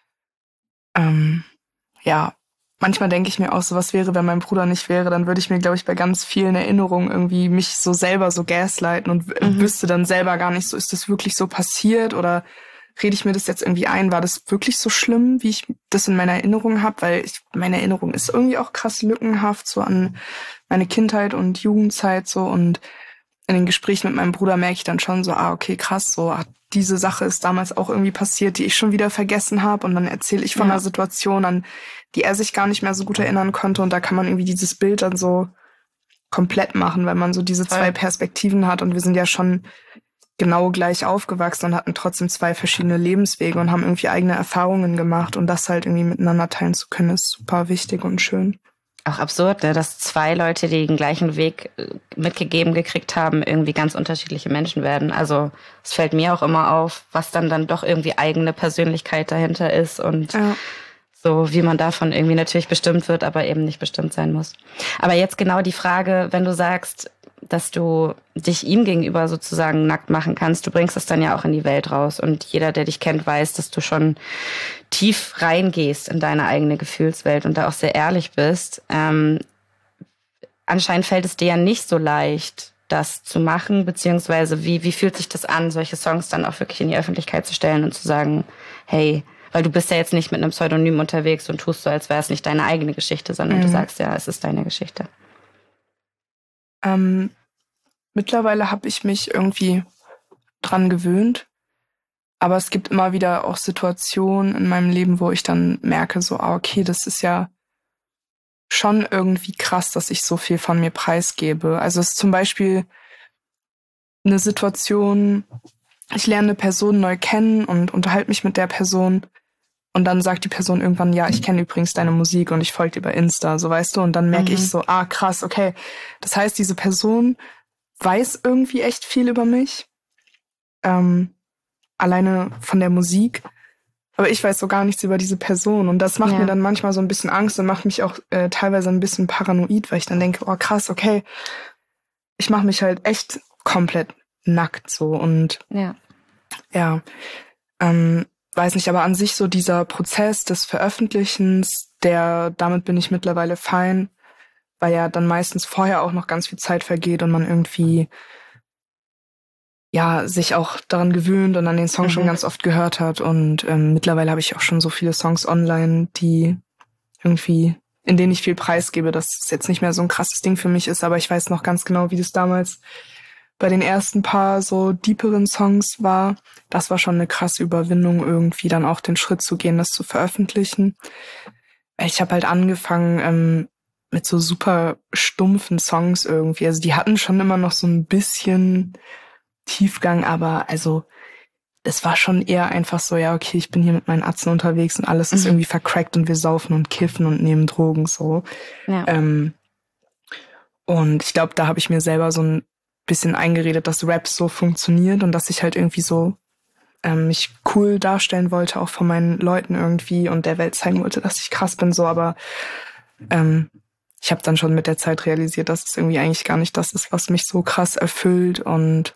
ja, manchmal denke ich mir auch so, was wäre, wenn mein Bruder nicht wäre, dann würde ich mir, glaube ich, bei ganz vielen Erinnerungen irgendwie mich so selber so gaslighten und wüsste dann selber gar nicht so, ist das wirklich so passiert oder rede ich mir das jetzt irgendwie ein? War das wirklich so schlimm, wie ich das in meiner Erinnerung habe? Weil meine Erinnerung ist irgendwie auch krass lückenhaft, so an meine Kindheit und Jugendzeit so. Und in den Gesprächen mit meinem Bruder merke ich dann schon so, okay, krass, so diese Sache ist damals auch irgendwie passiert, die ich schon wieder vergessen habe. Und dann erzähle ich von einer Situation, an die er sich gar nicht mehr so gut erinnern konnte. Und da kann man irgendwie dieses Bild dann so komplett machen, weil man so diese zwei Perspektiven hat. Und wir sind ja schon genau gleich aufgewachsen und hatten trotzdem zwei verschiedene Lebenswege und haben irgendwie eigene Erfahrungen gemacht. Und das halt irgendwie miteinander teilen zu können, ist super wichtig und schön. Auch absurd, ne? Dass zwei Leute, die den gleichen Weg mitgegeben gekriegt haben, irgendwie ganz unterschiedliche Menschen werden. Also es fällt mir auch immer auf, was dann doch irgendwie eigene Persönlichkeit dahinter ist und so, wie man davon irgendwie natürlich bestimmt wird, aber eben nicht bestimmt sein muss. Aber jetzt genau die Frage, wenn du sagst, dass du dich ihm gegenüber sozusagen nackt machen kannst, du bringst es dann ja auch in die Welt raus und jeder, der dich kennt, weiß, dass du schon tief reingehst in deine eigene Gefühlswelt und da auch sehr ehrlich bist. Anscheinend fällt es dir ja nicht so leicht, das zu machen, beziehungsweise wie fühlt sich das an, solche Songs dann auch wirklich in die Öffentlichkeit zu stellen und zu sagen, hey, weil du bist ja jetzt nicht mit einem Pseudonym unterwegs und tust so, als wäre es nicht deine eigene Geschichte, sondern du sagst ja, es ist deine Geschichte. Mittlerweile habe ich mich irgendwie dran gewöhnt, aber es gibt immer wieder auch Situationen in meinem Leben, wo ich dann merke, so, okay, das ist ja schon irgendwie krass, dass ich so viel von mir preisgebe. Also es ist zum Beispiel eine Situation, ich lerne eine Person neu kennen und unterhalte mich mit der Person und dann sagt die Person irgendwann, ja, ich kenne übrigens deine Musik und ich folge dir bei Insta, so weißt du, und dann merke ich so, krass, okay, das heißt, diese Person weiß irgendwie echt viel über mich, alleine von der Musik, aber ich weiß so gar nichts über diese Person und das macht mir dann manchmal so ein bisschen Angst und macht mich auch teilweise ein bisschen paranoid, weil ich dann denke, krass, okay, ich mache mich halt echt komplett nackt so und weiß nicht, aber an sich so dieser Prozess des Veröffentlichens, damit bin ich mittlerweile fein, weil ja dann meistens vorher auch noch ganz viel Zeit vergeht und man irgendwie sich auch daran gewöhnt und an den Song schon ganz oft gehört hat und mittlerweile habe ich auch schon so viele Songs online, in denen ich viel preisgebe, dass es jetzt nicht mehr so ein krasses Ding für mich ist, aber ich weiß noch ganz genau, wie das damals bei den ersten paar so deeperen Songs war. Das war schon eine krasse Überwindung, irgendwie dann auch den Schritt zu gehen, das zu veröffentlichen. Ich habe halt angefangen, mit so super stumpfen Songs irgendwie. Also die hatten schon immer noch so ein bisschen Tiefgang, aber also es war schon eher einfach so, ja, okay, ich bin hier mit meinen Atzen unterwegs und alles ist irgendwie vercrackt und wir saufen und kiffen und nehmen Drogen so. Ja. Und ich glaube, da habe ich mir selber so ein bisschen eingeredet, dass Rap so funktioniert und dass ich halt irgendwie so mich cool darstellen wollte, auch von meinen Leuten irgendwie und der Welt zeigen wollte, dass ich krass bin, so, aber ich habe dann schon mit der Zeit realisiert, dass es irgendwie eigentlich gar nicht das ist, was mich so krass erfüllt und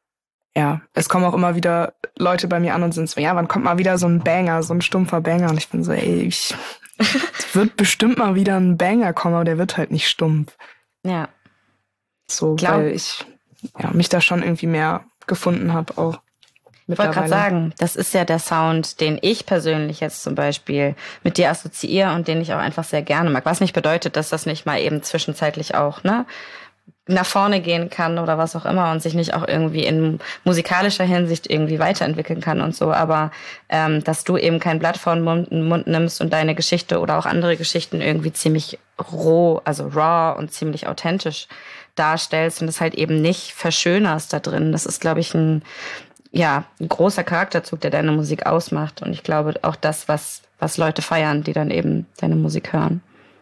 ja, es kommen auch immer wieder Leute bei mir an und sind so, ja, wann kommt mal wieder so ein Banger, so ein stumpfer Banger? Und ich bin so, ey, es wird bestimmt mal wieder ein Banger kommen, aber der wird halt nicht stumpf. Ja. So, weil ich mich da schon irgendwie mehr gefunden habe auch. Ich wollte gerade sagen, das ist ja der Sound, den ich persönlich jetzt zum Beispiel mit dir assoziiere und den ich auch einfach sehr gerne mag. Was nicht bedeutet, dass das nicht mal eben zwischenzeitlich auch nach vorne gehen kann oder was auch immer und sich nicht auch irgendwie in musikalischer Hinsicht irgendwie weiterentwickeln kann und so. Aber dass du eben kein Blatt vor den Mund nimmst und deine Geschichte oder auch andere Geschichten irgendwie ziemlich roh, also raw und ziemlich authentisch darstellst und es halt eben nicht verschönerst da drin. Das ist, glaube ich, ein großer Charakterzug, der deine Musik ausmacht. Und ich glaube auch das, was Leute feiern, die dann eben deine Musik hören.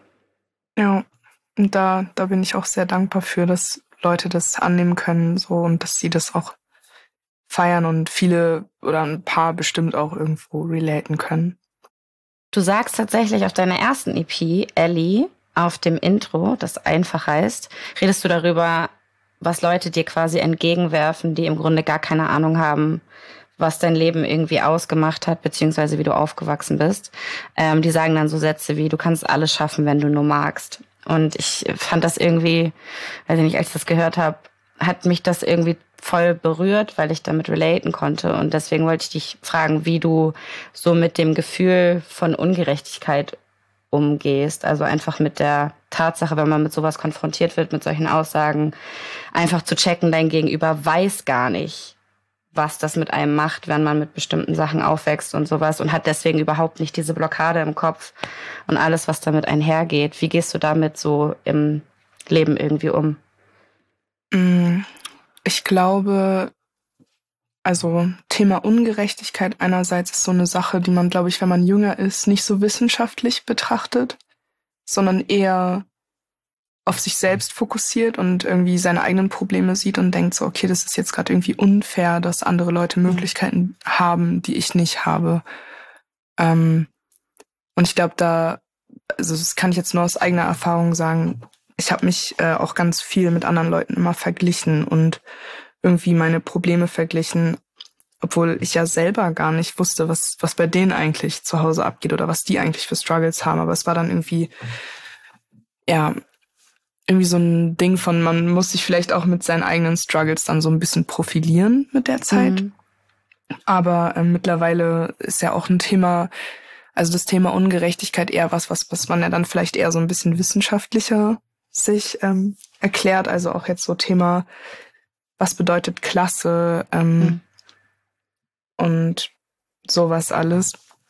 Ja, und da bin ich auch sehr dankbar für, dass Leute das annehmen können so und dass sie das auch feiern und viele oder ein paar bestimmt auch irgendwo relaten können. Du sagst tatsächlich auf deiner ersten EP, Ellie, auf dem Intro, das einfach heißt, redest du darüber, was Leute dir quasi entgegenwerfen, die im Grunde gar keine Ahnung haben, was dein Leben irgendwie ausgemacht hat, beziehungsweise wie du aufgewachsen bist. Die sagen dann so Sätze wie, du kannst alles schaffen, wenn du nur magst. Und ich fand das irgendwie, weiß ich nicht, als ich das gehört habe, hat mich das irgendwie voll berührt, weil ich damit relaten konnte. Und deswegen wollte ich dich fragen, wie du so mit dem Gefühl von Ungerechtigkeit umgehst. Also einfach mit der Tatsache, wenn man mit sowas konfrontiert wird, mit solchen Aussagen, einfach zu checken, dein Gegenüber weiß gar nicht, was das mit einem macht, wenn man mit bestimmten Sachen aufwächst und sowas und hat deswegen überhaupt nicht diese Blockade im Kopf und alles, was damit einhergeht. Wie gehst du damit so im Leben irgendwie um? Ich glaube, also Thema Ungerechtigkeit einerseits ist so eine Sache, die man, glaube ich, wenn man jünger ist, nicht so wissenschaftlich betrachtet, sondern eher auf sich selbst fokussiert und irgendwie seine eigenen Probleme sieht und denkt so, okay, das ist jetzt gerade irgendwie unfair, dass andere Leute Möglichkeiten haben, die ich nicht habe. Und ich glaube, also das kann ich jetzt nur aus eigener Erfahrung sagen, ich habe mich auch ganz viel mit anderen Leuten immer verglichen und irgendwie meine Probleme verglichen, obwohl ich ja selber gar nicht wusste, was bei denen eigentlich zu Hause abgeht oder was die eigentlich für Struggles haben. Aber es war dann irgendwie, irgendwie so ein Ding von, man muss sich vielleicht auch mit seinen eigenen Struggles dann so ein bisschen profilieren mit der Zeit. Aber mittlerweile ist ja auch ein Thema, also das Thema Ungerechtigkeit eher was man ja dann vielleicht eher so ein bisschen wissenschaftlicher sich erklärt. Also auch jetzt so Thema, was bedeutet Klasse und sowas alles.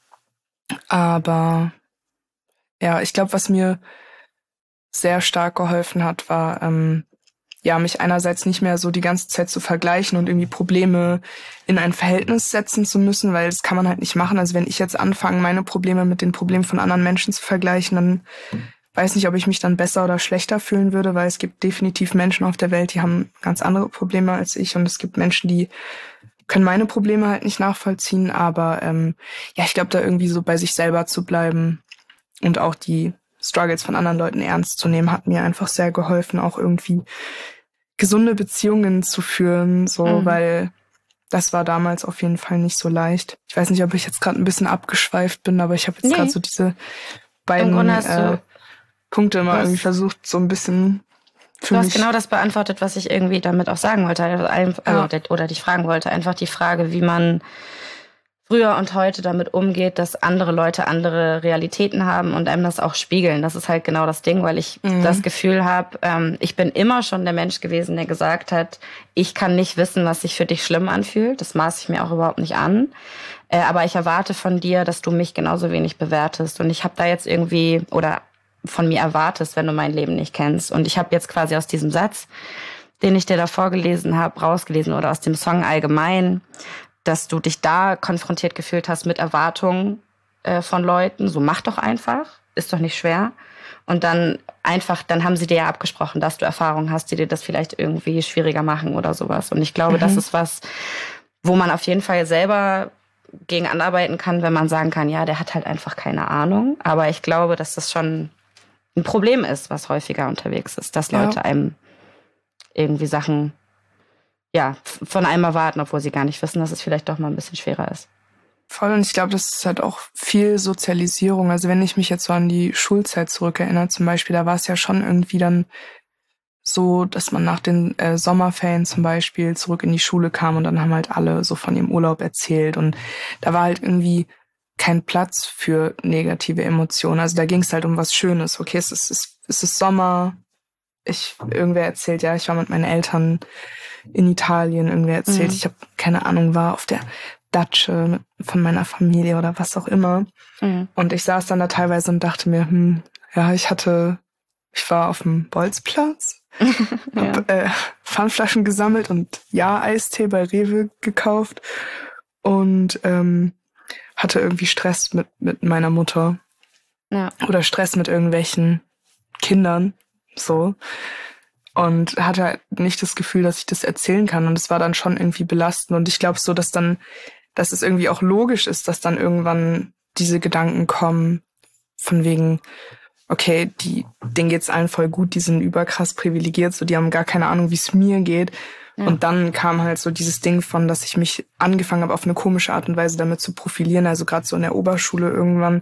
Aber ja, ich glaube, was mir sehr stark geholfen hat, war mich einerseits nicht mehr so die ganze Zeit zu vergleichen und irgendwie Probleme in ein Verhältnis setzen zu müssen, weil das kann man halt nicht machen. Also wenn ich jetzt anfange, meine Probleme mit den Problemen von anderen Menschen zu vergleichen, dann weiß nicht, ob ich mich dann besser oder schlechter fühlen würde, weil es gibt definitiv Menschen auf der Welt, die haben ganz andere Probleme als ich und es gibt Menschen, die können meine Probleme halt nicht nachvollziehen, aber ich glaube, da irgendwie so bei sich selber zu bleiben und auch die Struggles von anderen Leuten ernst zu nehmen, hat mir einfach sehr geholfen, auch irgendwie gesunde Beziehungen zu führen, so, weil das war damals auf jeden Fall nicht so leicht. Ich weiß nicht, ob ich jetzt gerade ein bisschen abgeschweift bin, aber ich habe jetzt gerade so diese beiden Punkte mal irgendwie versucht, so ein bisschen für mich. Du hast genau das beantwortet, was ich irgendwie damit auch sagen wollte, oder dich fragen wollte. Einfach die Frage, wie man früher und heute damit umgeht, dass andere Leute andere Realitäten haben und einem das auch spiegeln. Das ist halt genau das Ding, weil ich das Gefühl habe, ich bin immer schon der Mensch gewesen, der gesagt hat, ich kann nicht wissen, was sich für dich schlimm anfühlt. Das maße ich mir auch überhaupt nicht an. Aber ich erwarte von dir, dass du mich genauso wenig bewertest. Und ich habe da jetzt irgendwie, oder von mir erwartest, wenn du mein Leben nicht kennst. Und ich habe jetzt quasi aus diesem Satz, den ich dir da vorgelesen habe, rausgelesen oder aus dem Song allgemein, dass du dich da konfrontiert gefühlt hast mit Erwartungen von Leuten. So, mach doch einfach, ist doch nicht schwer. Und dann haben sie dir ja abgesprochen, dass du Erfahrungen hast, die dir das vielleicht irgendwie schwieriger machen oder sowas. Und ich glaube, das ist was, wo man auf jeden Fall selber gegen anarbeiten kann, wenn man sagen kann, ja, der hat halt einfach keine Ahnung. Aber ich glaube, dass das schon ein Problem ist, was häufiger unterwegs ist, dass Leute einem irgendwie Sachen von einem erwarten, obwohl sie gar nicht wissen, dass es vielleicht doch mal ein bisschen schwerer ist. Voll, und ich glaube, das ist halt auch viel Sozialisierung. Also wenn ich mich jetzt so an die Schulzeit zurückerinnere zum Beispiel, da war es ja schon irgendwie dann so, dass man nach den Sommerferien zum Beispiel zurück in die Schule kam und dann haben halt alle so von ihrem Urlaub erzählt und da war halt irgendwie kein Platz für negative Emotionen. Also da ging es halt um was Schönes. Okay, es ist Sommer. Irgendwer erzählt, ja, ich war mit meinen Eltern in Italien. Irgendwer erzählt, ich habe keine Ahnung, war auf der Datsche von meiner Familie oder was auch immer. Und ich saß dann da teilweise und dachte mir, ich war auf dem Bolzplatz, hab Pfandflaschen gesammelt und Eistee bei Rewe gekauft und hatte irgendwie Stress mit meiner Mutter oder Stress mit irgendwelchen Kindern, so. Und hatte halt nicht das Gefühl, dass ich das erzählen kann. Und es war dann schon irgendwie belastend. Und ich glaube so, dass es irgendwie auch logisch ist, dass dann irgendwann diese Gedanken kommen, von wegen, okay, denen geht's allen voll gut, die sind überkrass privilegiert, so die haben gar keine Ahnung, wie es mir geht. Ja. Und dann kam halt so dieses Ding von, dass ich mich angefangen habe, auf eine komische Art und Weise damit zu profilieren, also gerade so in der Oberschule irgendwann,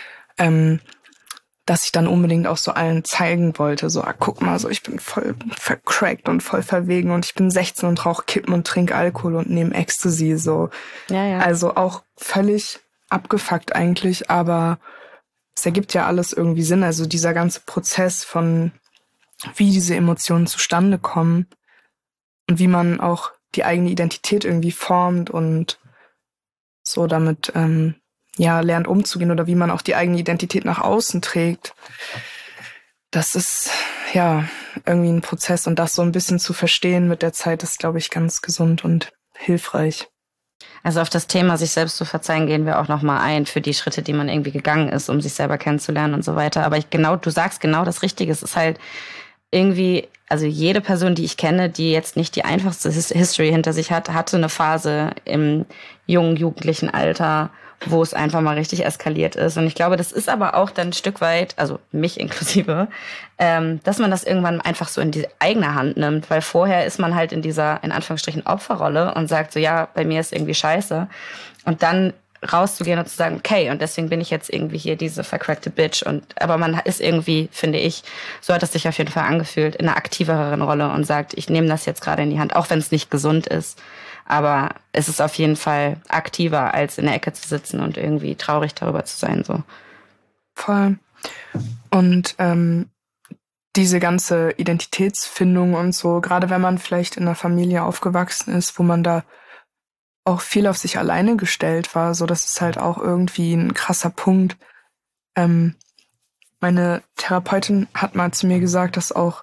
dass ich dann unbedingt auch so allen zeigen wollte, so, guck mal, so ich bin voll vercrackt und voll verwegen und ich bin 16 und rauche Kippen und trinke Alkohol und nehme Ecstasy, so. Ja. Also auch völlig abgefuckt eigentlich, aber es ergibt ja alles irgendwie Sinn, also dieser ganze Prozess von, wie diese Emotionen zustande kommen und wie man auch die eigene Identität irgendwie formt und so damit, lernt umzugehen oder wie man auch die eigene Identität nach außen trägt. Das ist irgendwie ein Prozess und das so ein bisschen zu verstehen mit der Zeit ist, glaube ich, ganz gesund und hilfreich. Also auf das Thema, sich selbst zu verzeihen, gehen wir auch nochmal ein für die Schritte, die man irgendwie gegangen ist, um sich selber kennenzulernen und so weiter. Aber du sagst genau das Richtige. Es ist halt irgendwie, also jede Person, die ich kenne, die jetzt nicht die einfachste History hinter sich hat, hatte eine Phase im jungen, jugendlichen Alter, wo es einfach mal richtig eskaliert ist. Und ich glaube, das ist aber auch dann ein Stück weit, also mich inklusive, dass man das irgendwann einfach so in die eigene Hand nimmt, weil vorher ist man halt in dieser, in Anführungsstrichen, Opferrolle und sagt so, ja, bei mir ist irgendwie scheiße. Und dann rauszugehen und zu sagen, okay, und deswegen bin ich jetzt irgendwie hier diese vercrackte Bitch. Aber man ist irgendwie, finde ich, so hat es sich auf jeden Fall angefühlt, in einer aktiveren Rolle und sagt, ich nehme das jetzt gerade in die Hand, auch wenn es nicht gesund ist. Aber es ist auf jeden Fall aktiver, als in der Ecke zu sitzen und irgendwie traurig darüber zu sein. So. Voll. Und diese ganze Identitätsfindung und so, gerade wenn man vielleicht in einer Familie aufgewachsen ist, wo man da auch viel auf sich alleine gestellt war, so das ist halt auch irgendwie ein krasser Punkt. Meine Therapeutin hat mal zu mir gesagt, dass auch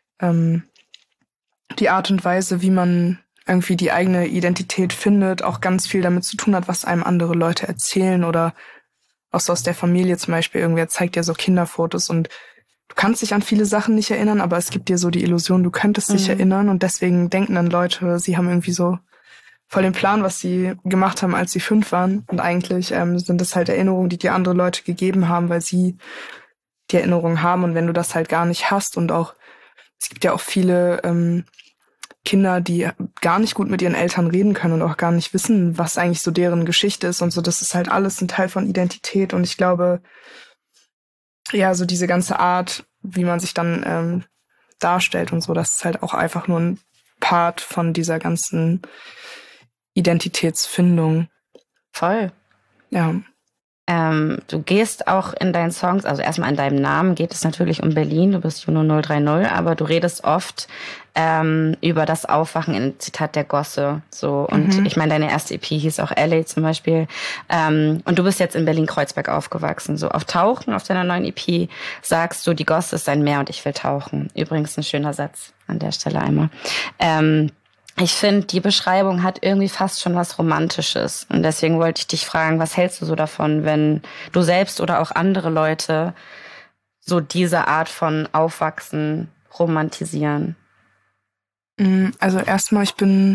die Art und Weise, wie man irgendwie die eigene Identität findet, auch ganz viel damit zu tun hat, was einem andere Leute erzählen oder auch so aus der Familie zum Beispiel. Irgendwer zeigt dir so Kinderfotos und du kannst dich an viele Sachen nicht erinnern, aber es gibt dir so die Illusion, du könntest dich erinnern und deswegen denken dann Leute, sie haben irgendwie so voll den Plan, was sie gemacht haben, als sie 5 waren und eigentlich sind das halt Erinnerungen, die dir andere Leute gegeben haben, weil sie die Erinnerungen haben und wenn du das halt gar nicht hast und auch, es gibt ja auch viele Kinder, die gar nicht gut mit ihren Eltern reden können und auch gar nicht wissen, was eigentlich so deren Geschichte ist und so. Das ist halt alles ein Teil von Identität und ich glaube, ja, so diese ganze Art, wie man sich dann darstellt und so, das ist halt auch einfach nur ein Part von dieser ganzen Identitätsfindung. Voll. Ja. Du gehst auch in deinen Songs, also erstmal in deinem Namen geht es natürlich um Berlin, du bist Juno 030, aber du redest oft über das Aufwachen in Zitat der Gosse. So. Und ich meine, deine erste EP hieß auch LA zum Beispiel. Und du bist jetzt in Berlin-Kreuzberg aufgewachsen. So auf Tauchen, auf deiner neuen EP, sagst du, die Gosse ist ein Meer und ich will tauchen. Übrigens ein schöner Satz an der Stelle einmal. Ich finde, die Beschreibung hat irgendwie fast schon was Romantisches. Und deswegen wollte ich dich fragen, was hältst du so davon, wenn du selbst oder auch andere Leute so diese Art von Aufwachsen romantisieren? Also erstmal, ich bin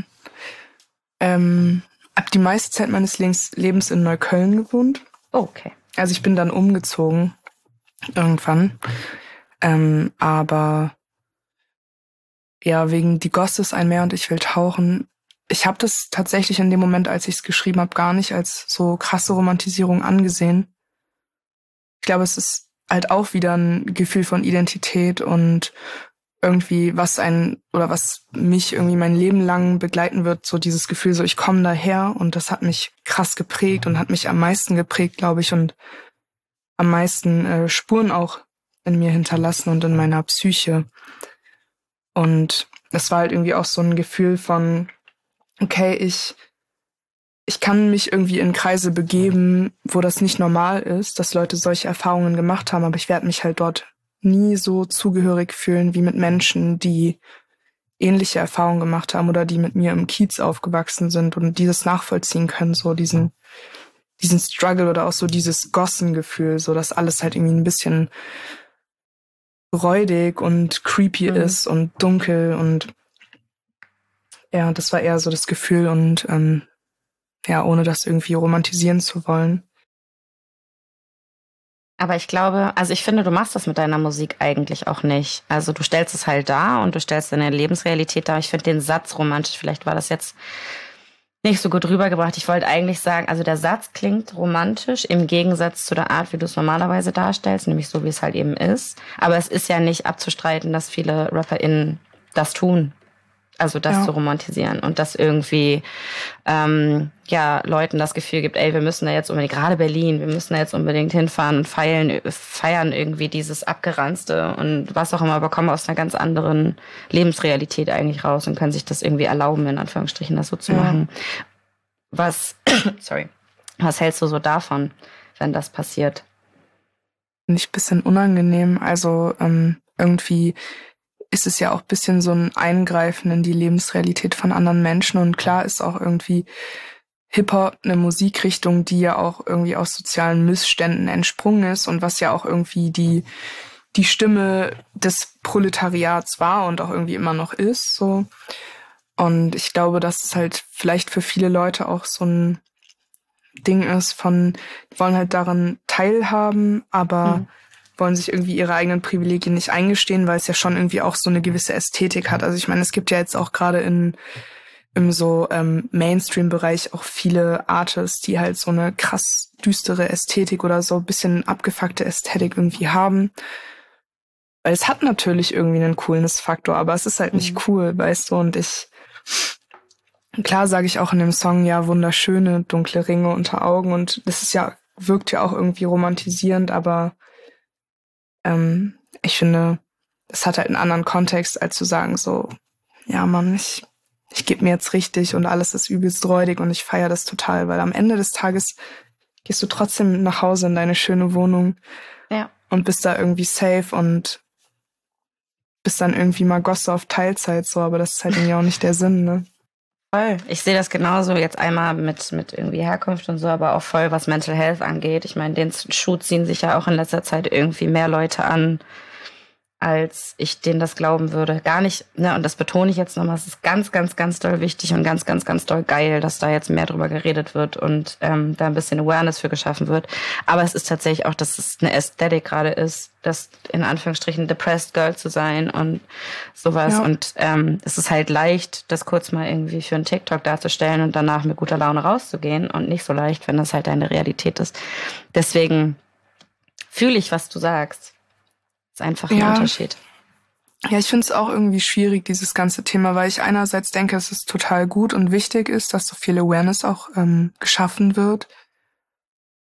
ab die meiste Zeit meines Lebens in Neukölln gewohnt. Okay. Also ich bin dann umgezogen irgendwann. Aber ja, wegen Die Gosse ist ein Meer und ich will tauchen. Ich habe das tatsächlich in dem Moment, als ich es geschrieben habe, gar nicht als so krasse Romantisierung angesehen. Ich glaube, es ist halt auch wieder ein Gefühl von Identität und irgendwie was mich irgendwie mein Leben lang begleiten wird, so dieses Gefühl, so ich komme daher, und das hat mich krass geprägt und hat mich am meisten geprägt, glaube ich, und am meisten Spuren auch in mir hinterlassen und in meiner Psyche. Und es war halt irgendwie auch so ein Gefühl von, okay, ich kann mich irgendwie in Kreise begeben, wo das nicht normal ist, dass Leute solche Erfahrungen gemacht haben, aber ich werde mich halt dort nie so zugehörig fühlen wie mit Menschen, die ähnliche Erfahrungen gemacht haben oder die mit mir im Kiez aufgewachsen sind und dieses nachvollziehen können, so diesen Struggle oder auch so dieses Gossengefühl, so dass alles halt irgendwie ein bisschen räudig und creepy ist und dunkel, und ja, das war eher so das Gefühl, und ja, ohne das irgendwie romantisieren zu wollen. Aber ich glaube, also ich finde, du machst das mit deiner Musik eigentlich auch nicht. Also du stellst es halt dar und du stellst deine Lebensrealität dar. Ich finde den Satz romantisch, vielleicht war das jetzt nicht so gut rübergebracht. Ich wollte eigentlich sagen, also der Satz klingt romantisch im Gegensatz zu der Art, wie du es normalerweise darstellst, nämlich so, wie es halt eben ist. Aber es ist ja nicht abzustreiten, dass viele RapperInnen das tun. Also das zu romantisieren und das irgendwie Leuten das Gefühl gibt, ey, wir müssen da jetzt unbedingt, gerade Berlin, wir müssen da jetzt unbedingt hinfahren und feiern irgendwie dieses Abgeranzte und was auch immer, aber kommen aus einer ganz anderen Lebensrealität eigentlich raus und können sich das irgendwie erlauben, in Anführungsstrichen, das so zu machen. Was hältst du so davon, wenn das passiert? Finde ich ein bisschen unangenehm. Also irgendwie ist es ja auch ein bisschen so ein Eingreifen in die Lebensrealität von anderen Menschen. Und klar ist auch irgendwie Hip-Hop eine Musikrichtung, die ja auch irgendwie aus sozialen Missständen entsprungen ist und was ja auch irgendwie die Stimme des Proletariats war und auch irgendwie immer noch ist. So. Und ich glaube, dass es halt vielleicht für viele Leute auch so ein Ding ist von, die wollen halt daran teilhaben, aber wollen sich irgendwie ihre eigenen Privilegien nicht eingestehen, weil es ja schon irgendwie auch so eine gewisse Ästhetik hat. Also ich meine, es gibt ja jetzt auch gerade im so Mainstream-Bereich auch viele Artists, die halt so eine krass düstere Ästhetik oder so ein bisschen abgefuckte Ästhetik irgendwie haben. Weil es hat natürlich irgendwie einen Coolness-Faktor, aber es ist halt nicht cool, weißt du, und klar sage ich auch in dem Song, ja, wunderschöne dunkle Ringe unter Augen, und das ist ja, wirkt ja auch irgendwie romantisierend, aber ich finde, das hat halt einen anderen Kontext, als zu sagen so, ja Mann, ich gebe mir jetzt richtig und alles ist übelst räudig und ich feiere das total, weil am Ende des Tages gehst du trotzdem nach Hause in deine schöne Wohnung und bist da irgendwie safe und bist dann irgendwie mal Gosse auf Teilzeit, so, aber das ist halt irgendwie auch nicht der Sinn, ne? Voll. Ich sehe das genauso, jetzt einmal mit irgendwie Herkunft und so, aber auch voll, was Mental Health angeht. Ich meine, den Schuh ziehen sich ja auch in letzter Zeit irgendwie mehr Leute an, als ich denen das glauben würde. Gar nicht, ne, und das betone ich jetzt nochmal, es ist ganz, ganz, ganz doll wichtig und ganz, ganz, ganz doll geil, dass da jetzt mehr drüber geredet wird und da ein bisschen Awareness für geschaffen wird. Aber es ist tatsächlich auch, dass es eine Ästhetik gerade ist, das in Anführungsstrichen Depressed Girl zu sein und sowas. Ja. Und es ist halt leicht, das kurz mal irgendwie für einen TikTok darzustellen und danach mit guter Laune rauszugehen und nicht so leicht, wenn das halt deine Realität ist. Deswegen fühle ich, was du sagst. Ist einfach ein Unterschied. Ja, ich finde es auch irgendwie schwierig, dieses ganze Thema, weil ich einerseits denke, dass es total gut und wichtig ist, dass so viel Awareness auch geschaffen wird.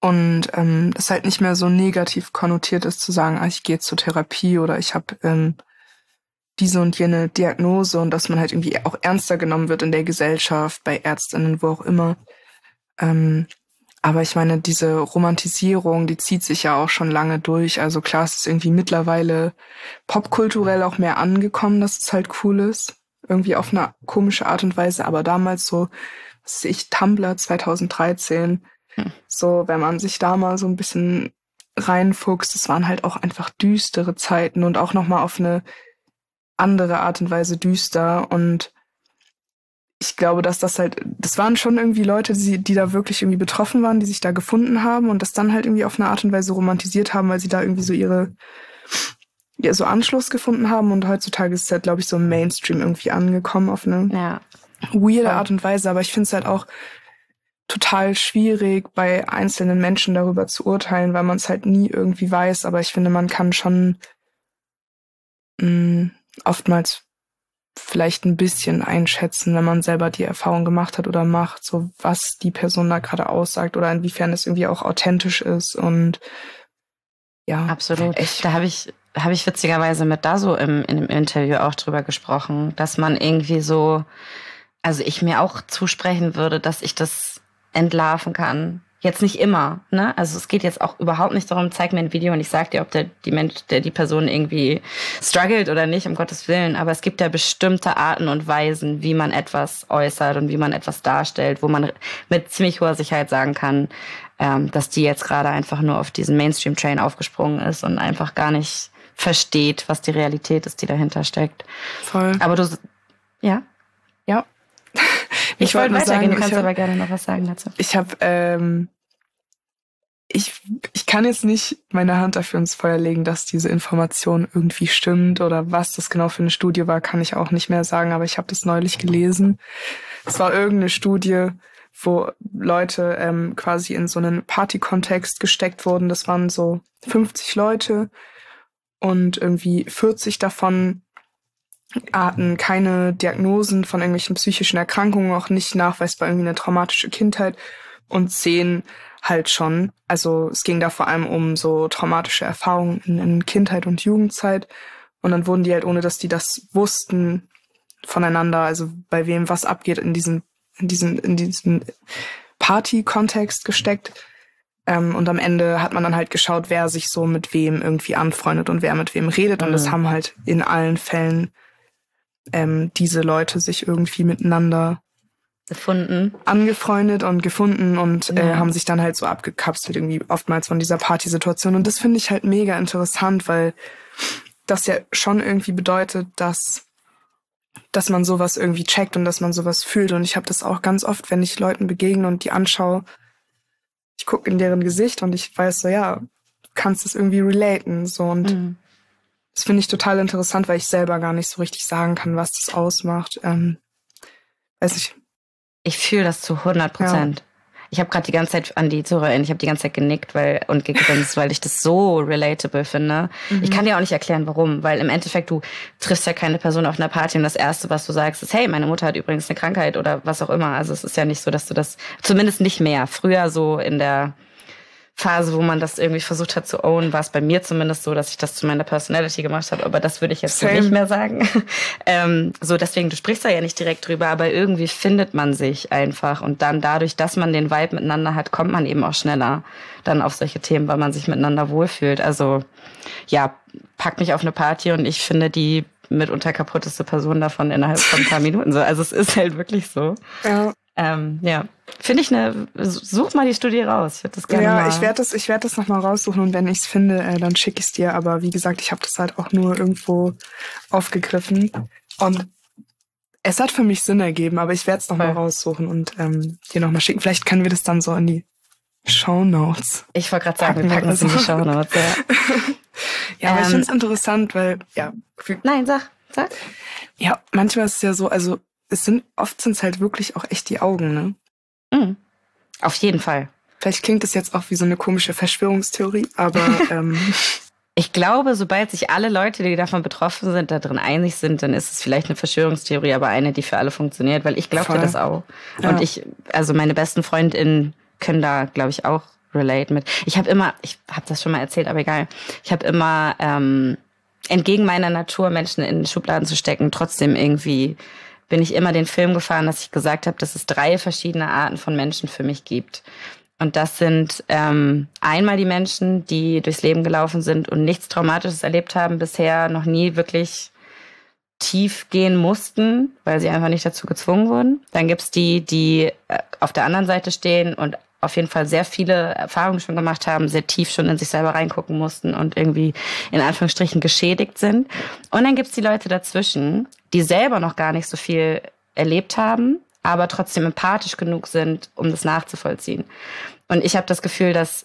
Und das halt nicht mehr so negativ konnotiert ist, zu sagen, ich gehe zur Therapie oder ich habe diese und jene Diagnose, und dass man halt irgendwie auch ernster genommen wird in der Gesellschaft, bei Ärztinnen, wo auch immer. Aber ich meine, diese Romantisierung, die zieht sich ja auch schon lange durch. Also klar, es ist irgendwie mittlerweile popkulturell auch mehr angekommen, dass es halt cool ist. Irgendwie auf eine komische Art und Weise. Aber damals so, was weiß ich, Tumblr 2013, so, wenn man sich da mal so ein bisschen reinfuchst, es waren halt auch einfach düstere Zeiten und auch nochmal auf eine andere Art und Weise düster. Und ich glaube, dass das waren schon irgendwie Leute, die da wirklich irgendwie betroffen waren, die sich da gefunden haben und das dann halt irgendwie auf eine Art und Weise romantisiert haben, weil sie da irgendwie so so Anschluss gefunden haben. Und heutzutage ist es halt, glaube ich, so im Mainstream irgendwie angekommen auf eine weirde Art und Weise. Aber ich finde es halt auch total schwierig, bei einzelnen Menschen darüber zu urteilen, weil man es halt nie irgendwie weiß. Aber ich finde, man kann schon oftmals vielleicht ein bisschen einschätzen, wenn man selber die Erfahrung gemacht hat oder macht, so was die Person da gerade aussagt oder inwiefern es irgendwie auch authentisch ist. Und ja. Absolut. Da habe ich witzigerweise mit Daso in dem Interview auch drüber gesprochen, dass man irgendwie so, also ich mir auch zusprechen würde, dass ich das entlarven kann. Jetzt nicht immer, ne? Also es geht jetzt auch überhaupt nicht darum, zeig mir ein Video und ich sag dir, ob die Person irgendwie struggelt oder nicht, um Gottes Willen. Aber es gibt ja bestimmte Arten und Weisen, wie man etwas äußert und wie man etwas darstellt, wo man mit ziemlich hoher Sicherheit sagen kann, dass die jetzt gerade einfach nur auf diesen Mainstream-Train aufgesprungen ist und einfach gar nicht versteht, was die Realität ist, die dahinter steckt. Voll. Aber ja? Ja. Ich wollte weitergehen, du kannst aber gerne noch was sagen dazu. Ich kann jetzt nicht meine Hand dafür ins Feuer legen, dass diese Information irgendwie stimmt oder was das genau für eine Studie war, kann ich auch nicht mehr sagen, aber ich habe das neulich gelesen. Es war irgendeine Studie, wo Leute quasi in so einen Party-Kontext gesteckt wurden. Das waren so 50 Leute und irgendwie 40 davon hatten keine Diagnosen von irgendwelchen psychischen Erkrankungen, auch nicht nachweisbar irgendwie eine traumatische Kindheit, und 10 halt schon. Also es ging da vor allem um so traumatische Erfahrungen in Kindheit und Jugendzeit. Und dann wurden die halt, ohne dass die das wussten, voneinander, also bei wem was abgeht, in diesen Party-Kontext gesteckt. Und am Ende hat man dann halt geschaut, wer sich so mit wem irgendwie anfreundet und wer mit wem redet. Und das haben halt in allen Fällen diese Leute sich irgendwie miteinander angefreundet und gefunden und haben sich dann halt so abgekapselt irgendwie oftmals von dieser Partysituation. Und das finde ich halt mega interessant, weil das ja schon irgendwie bedeutet, dass man sowas irgendwie checkt und dass man sowas fühlt. Und ich habe das auch ganz oft, wenn ich Leuten begegne und die anschaue, ich gucke in deren Gesicht und ich weiß so, ja, du kannst das irgendwie relaten. So, und das finde ich total interessant, weil ich selber gar nicht so richtig sagen kann, was das ausmacht. Weiß ich. Ich fühle das zu 100%. Ja. Ich habe gerade die ganze Zeit an die Zuhörerin, ich habe die ganze Zeit genickt und gegrinst, weil ich das so relatable finde. Ich kann dir auch nicht erklären, warum, weil im Endeffekt du triffst ja keine Person auf einer Party und das Erste, was du sagst, ist, hey, meine Mutter hat übrigens eine Krankheit oder was auch immer. Also es ist ja nicht so, dass du das, zumindest nicht mehr. Früher so in der Phase, wo man das irgendwie versucht hat zu ownen, war es bei mir zumindest so, dass ich das zu meiner Personality gemacht habe, aber das würde ich jetzt so nicht mehr sagen. So, deswegen, du sprichst da ja nicht direkt drüber, aber irgendwie findet man sich einfach und dann dadurch, dass man den Vibe miteinander hat, kommt man eben auch schneller dann auf solche Themen, weil man sich miteinander wohlfühlt. Also ja, pack mich auf eine Party und ich finde die mitunter kaputteste Person davon innerhalb von ein paar Minuten so. Also es ist halt wirklich so. Ja. Ja, finde ich such mal die Studie raus. Ich würde das gerne mal. Ja, ich werd das nochmal raussuchen und wenn ich es finde, dann schicke ich es dir. Aber wie gesagt, ich habe das halt auch nur irgendwo aufgegriffen und es hat für mich Sinn ergeben, aber ich werde es nochmal raussuchen und dir nochmal schicken. Vielleicht können wir das dann so in die Shownotes. Ich wollte gerade sagen, wir packen es in die Shownotes, ja. Ja, aber ich finde es interessant, weil, ja. Nein, sag. Ja, manchmal ist es ja so, also oft sind es halt wirklich auch echt die Augen, ne? Mhm. Auf jeden Fall. Vielleicht klingt das jetzt auch wie so eine komische Verschwörungstheorie, aber ich glaube, sobald sich alle Leute, die davon betroffen sind, da drin einig sind, dann ist es vielleicht eine Verschwörungstheorie, aber eine, die für alle funktioniert, weil ich glaube das auch. Ja. Und meine besten FreundInnen können da, glaube ich, auch relate mit. Ich habe das schon mal erzählt, aber egal. Ich habe immer entgegen meiner Natur, Menschen in Schubladen zu stecken, trotzdem irgendwie bin ich immer den Film gefahren, dass ich gesagt habe, dass es 3 verschiedene Arten von Menschen für mich gibt. Und das sind einmal die Menschen, die durchs Leben gelaufen sind und nichts Traumatisches erlebt haben, bisher noch nie wirklich tief gehen mussten, weil sie einfach nicht dazu gezwungen wurden. Dann gibt's die auf der anderen Seite stehen und auf jeden Fall sehr viele Erfahrungen schon gemacht haben, sehr tief schon in sich selber reingucken mussten und irgendwie in Anführungsstrichen geschädigt sind. Und dann gibt's die Leute dazwischen, die selber noch gar nicht so viel erlebt haben, aber trotzdem empathisch genug sind, um das nachzuvollziehen. Und ich habe das Gefühl, dass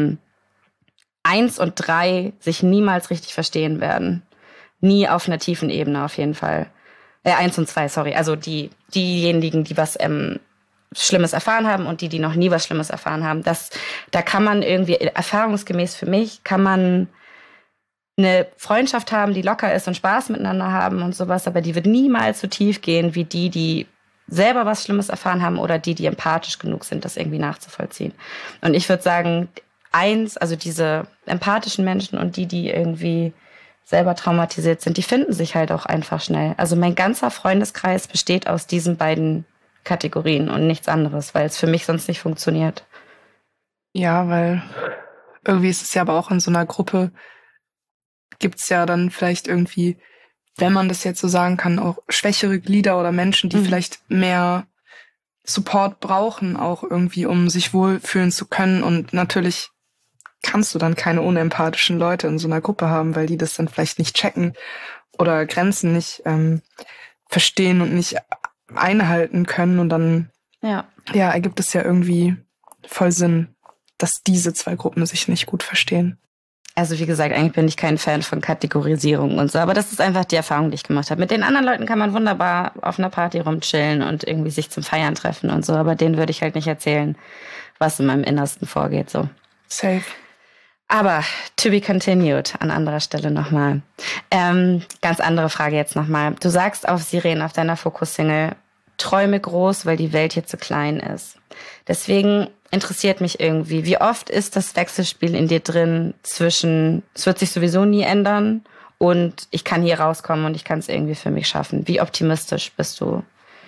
1 und 3 sich niemals richtig verstehen werden. Nie auf einer tiefen Ebene auf jeden Fall. 1 und 2, sorry. Also diejenigen, die was Schlimmes erfahren haben und die noch nie was Schlimmes erfahren haben. Da kann man irgendwie, erfahrungsgemäß für mich, kann man eine Freundschaft haben, die locker ist und Spaß miteinander haben und sowas, aber die wird niemals so tief gehen wie die selber was Schlimmes erfahren haben oder die empathisch genug sind, das irgendwie nachzuvollziehen. Und ich würde sagen, also diese empathischen Menschen und die irgendwie selber traumatisiert sind, die finden sich halt auch einfach schnell. Also mein ganzer Freundeskreis besteht aus diesen beiden Kategorien und nichts anderes, weil es für mich sonst nicht funktioniert. Ja, weil irgendwie ist es ja aber auch in so einer Gruppe, gibt's ja dann vielleicht irgendwie, wenn man das jetzt so sagen kann, auch schwächere Glieder oder Menschen, die vielleicht mehr Support brauchen, auch irgendwie, um sich wohlfühlen zu können. Und natürlich kannst du dann keine unempathischen Leute in so einer Gruppe haben, weil die das dann vielleicht nicht checken oder Grenzen nicht verstehen und nicht einhalten können. Und dann ergibt es ja irgendwie voll Sinn, dass diese 2 Gruppen sich nicht gut verstehen. Also wie gesagt, eigentlich bin ich kein Fan von Kategorisierung und so, aber das ist einfach die Erfahrung, die ich gemacht habe. Mit den anderen Leuten kann man wunderbar auf einer Party rumchillen und irgendwie sich zum Feiern treffen und so, aber denen würde ich halt nicht erzählen, was in meinem Innersten vorgeht. So. Safe. Aber to be continued an anderer Stelle nochmal. Ganz andere Frage jetzt nochmal. Du sagst auf Sirenen, auf deiner Fokus-Single, träume groß, weil die Welt hier zu klein ist. Deswegen interessiert mich irgendwie, wie oft ist das Wechselspiel in dir drin zwischen, es wird sich sowieso nie ändern und ich kann hier rauskommen und ich kann es irgendwie für mich schaffen. Wie optimistisch bist du?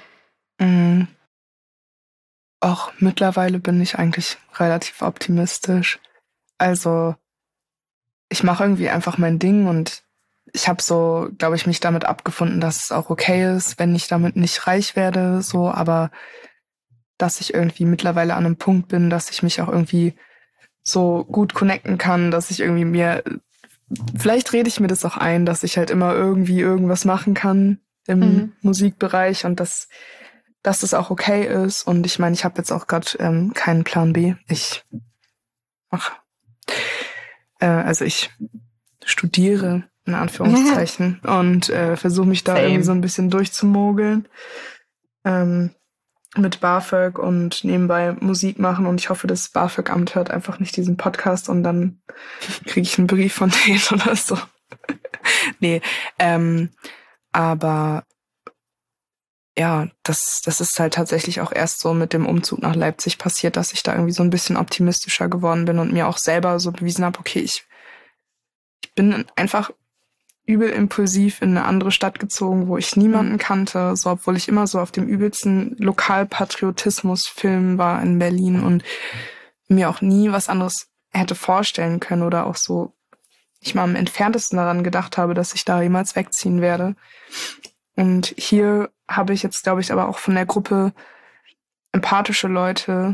Auch mittlerweile bin ich eigentlich relativ optimistisch. Also ich mache irgendwie einfach mein Ding und ich habe so, glaube ich, mich damit abgefunden, dass es auch okay ist, wenn ich damit nicht reich werde, so, aber dass ich irgendwie mittlerweile an einem Punkt bin, dass ich mich auch irgendwie so gut connecten kann, dass ich irgendwie vielleicht rede ich mir das auch ein, dass ich halt immer irgendwie irgendwas machen kann im Musikbereich und dass es auch okay ist. Und ich meine, ich habe jetzt auch gerade keinen Plan B. Ich studiere, in Anführungszeichen, und versuche mich da irgendwie so ein bisschen durchzumogeln. Mit BAföG und nebenbei Musik machen und ich hoffe, das BAföG-Amt hört einfach nicht diesen Podcast und dann kriege ich einen Brief von denen oder so. Nee, aber ja, das ist halt tatsächlich auch erst so mit dem Umzug nach Leipzig passiert, dass ich da irgendwie so ein bisschen optimistischer geworden bin und mir auch selber so bewiesen habe, okay, ich bin einfach übel impulsiv in eine andere Stadt gezogen, wo ich niemanden kannte, so obwohl ich immer so auf dem übelsten Lokalpatriotismus-Film war in Berlin und mir auch nie was anderes hätte vorstellen können oder auch so ich mal am entferntesten daran gedacht habe, dass ich da jemals wegziehen werde. Und hier habe ich jetzt, glaube ich, aber auch von der Gruppe empathische Leute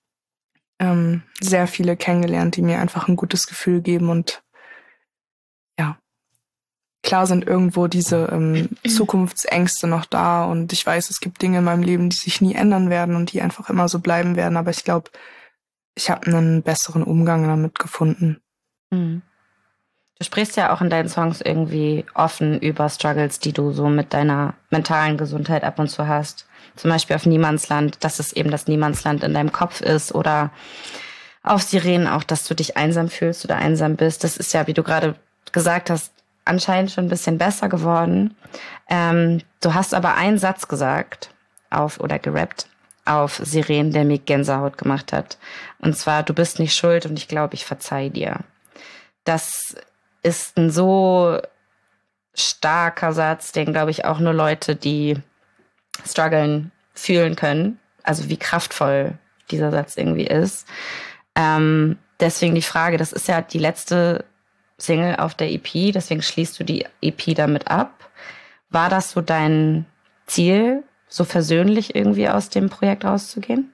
sehr viele kennengelernt, die mir einfach ein gutes Gefühl geben und ja, klar sind irgendwo diese Zukunftsängste noch da und ich weiß, es gibt Dinge in meinem Leben, die sich nie ändern werden und die einfach immer so bleiben werden, aber ich glaube, ich habe einen besseren Umgang damit gefunden. Mhm. Du sprichst ja auch in deinen Songs irgendwie offen über Struggles, die du so mit deiner mentalen Gesundheit ab und zu hast. Zum Beispiel auf Niemandsland, dass es eben das Niemandsland in deinem Kopf ist oder auf Sirenen auch, dass du dich einsam fühlst oder einsam bist. Das ist ja, wie du gerade gesagt hast, anscheinend schon ein bisschen besser geworden. Du hast aber einen Satz gesagt oder gerappt auf Sirenen, der mir Gänsehaut gemacht hat. Und zwar, du bist nicht schuld und ich glaube, ich verzeih dir. Das ist ein so starker Satz, den, glaube ich, auch nur Leute, die strugglen, fühlen können. Also wie kraftvoll dieser Satz irgendwie ist. Deswegen die Frage, das ist ja die letzte Single auf der EP, deswegen schließt du die EP damit ab. War das so dein Ziel, so versöhnlich irgendwie aus dem Projekt rauszugehen?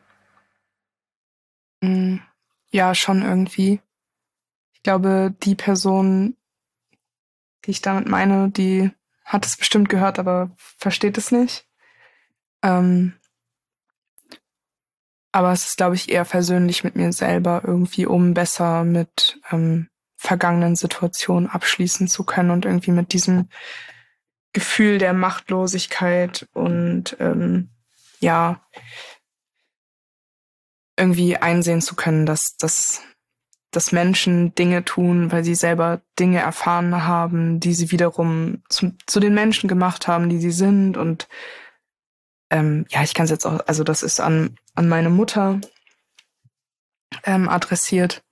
Ja, schon irgendwie. Ich glaube, die Person, die ich damit meine, die hat es bestimmt gehört, aber versteht es nicht. Aber es ist, glaube ich, eher versöhnlich mit mir selber irgendwie, um besser mit vergangenen Situationen abschließen zu können und irgendwie mit diesem Gefühl der Machtlosigkeit und irgendwie einsehen zu können, dass Menschen Dinge tun, weil sie selber Dinge erfahren haben, die sie wiederum zu den Menschen gemacht haben, die sie sind. Und ich kann es jetzt auch, also das ist an meine Mutter adressiert.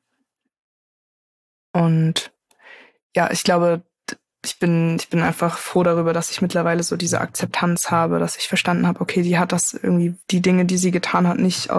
Und ja, ich glaube, ich bin einfach froh darüber, dass ich mittlerweile so diese Akzeptanz habe, dass ich verstanden habe, okay, die hat das irgendwie, die Dinge, die sie getan hat, nicht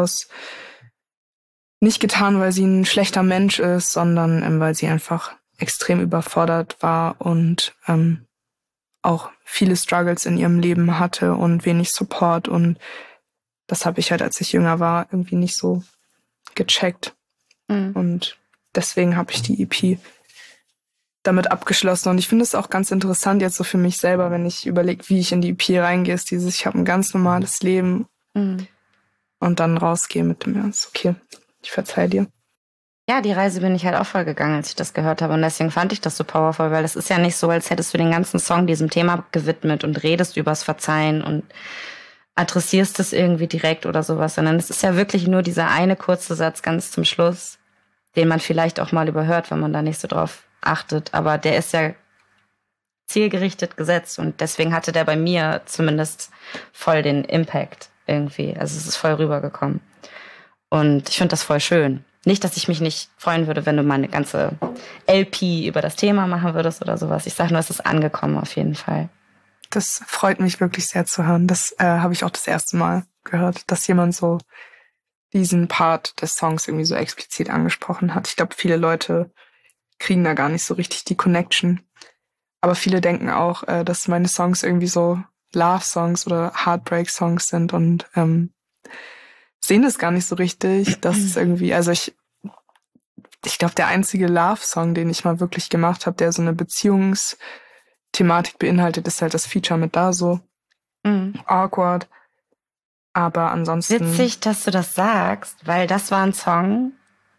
getan, weil sie ein schlechter Mensch ist, sondern weil sie einfach extrem überfordert war und auch viele Struggles in ihrem Leben hatte und wenig Support. Und das habe ich halt, als ich jünger war, irgendwie nicht so gecheckt. Und deswegen habe ich die EP damit abgeschlossen. Und ich finde es auch ganz interessant jetzt so für mich selber, wenn ich überlege, wie ich in die EP reingehe, ist dieses, ich habe ein ganz normales Leben und dann rausgehe mit dem Ernst. Okay, ich verzeih dir. Ja, die Reise bin ich halt auch voll gegangen, als ich das gehört habe. Und deswegen fand ich das so powerful, weil das ist ja nicht so, als hättest du den ganzen Song diesem Thema gewidmet und redest übers Verzeihen und adressierst es irgendwie direkt oder sowas, sondern es ist ja wirklich nur dieser eine kurze Satz ganz zum Schluss, den man vielleicht auch mal überhört, wenn man da nicht so drauf achtet. Aber der ist ja zielgerichtet gesetzt und deswegen hatte der bei mir zumindest voll den Impact irgendwie. Also es ist voll rübergekommen. Und ich finde das voll schön. Nicht, dass ich mich nicht freuen würde, wenn du mal eine ganze LP über das Thema machen würdest oder sowas. Ich sage nur, es ist angekommen auf jeden Fall. Das freut mich wirklich sehr zu hören. Das habe ich auch das erste Mal gehört, dass jemand so diesen Part des Songs irgendwie so explizit angesprochen hat. Ich glaube, viele Leute kriegen da gar nicht so richtig die Connection. Aber viele denken auch, dass meine Songs irgendwie so Love-Songs oder Heartbreak-Songs sind und sehen das gar nicht so richtig. Das ist irgendwie, also ich glaube, der einzige Love-Song, den ich mal wirklich gemacht habe, der so eine Beziehungsthematik beinhaltet, ist halt das Feature mit Daso. Awkward. Aber ansonsten... Witzig, dass du das sagst, weil das war ein Song,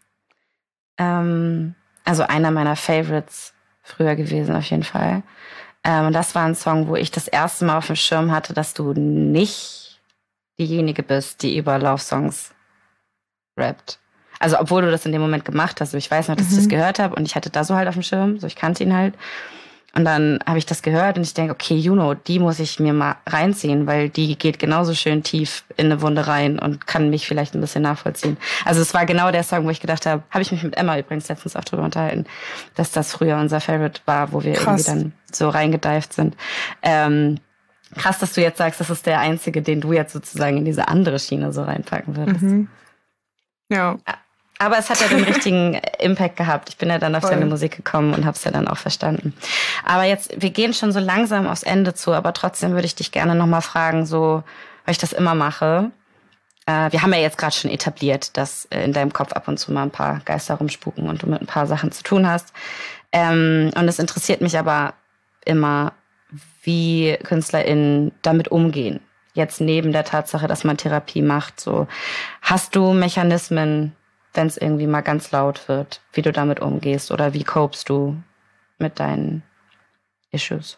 also einer meiner Favorites früher gewesen auf jeden Fall. Und das war ein Song, wo ich das erste Mal auf dem Schirm hatte, dass du nicht diejenige bist, die über Love-Songs rappt. Also obwohl du das in dem Moment gemacht hast. Ich weiß noch, dass ich das gehört habe und ich hatte Daso halt auf dem Schirm, so ich kannte ihn halt. Und dann habe ich das gehört und ich denke, okay, Juno, die muss ich mir mal reinziehen, weil die geht genauso schön tief in eine Wunde rein und kann mich vielleicht ein bisschen nachvollziehen. Also es war genau der Song, wo ich gedacht habe, habe ich mich mit Emma übrigens letztens auch drüber unterhalten, dass das früher unser Favorite war, wo wir irgendwie dann so reingedived sind. Krass, dass du jetzt sagst, das ist der einzige, den du jetzt sozusagen in diese andere Schiene so reinpacken würdest. Ja. Aber es hat ja den richtigen Impact gehabt. Ich bin ja dann auf deine Musik gekommen und habe es ja dann auch verstanden. Aber jetzt, wir gehen schon so langsam aufs Ende zu, aber trotzdem würde ich dich gerne nochmal fragen, so, weil ich das immer mache. Wir haben ja jetzt gerade schon etabliert, dass in deinem Kopf ab und zu mal ein paar Geister rumspuken und du mit ein paar Sachen zu tun hast. Und es interessiert mich aber immer, wie KünstlerInnen damit umgehen. Jetzt neben der Tatsache, dass man Therapie macht, so, hast du Mechanismen, wenn es irgendwie mal ganz laut wird, wie du damit umgehst oder wie copest du mit deinen Issues?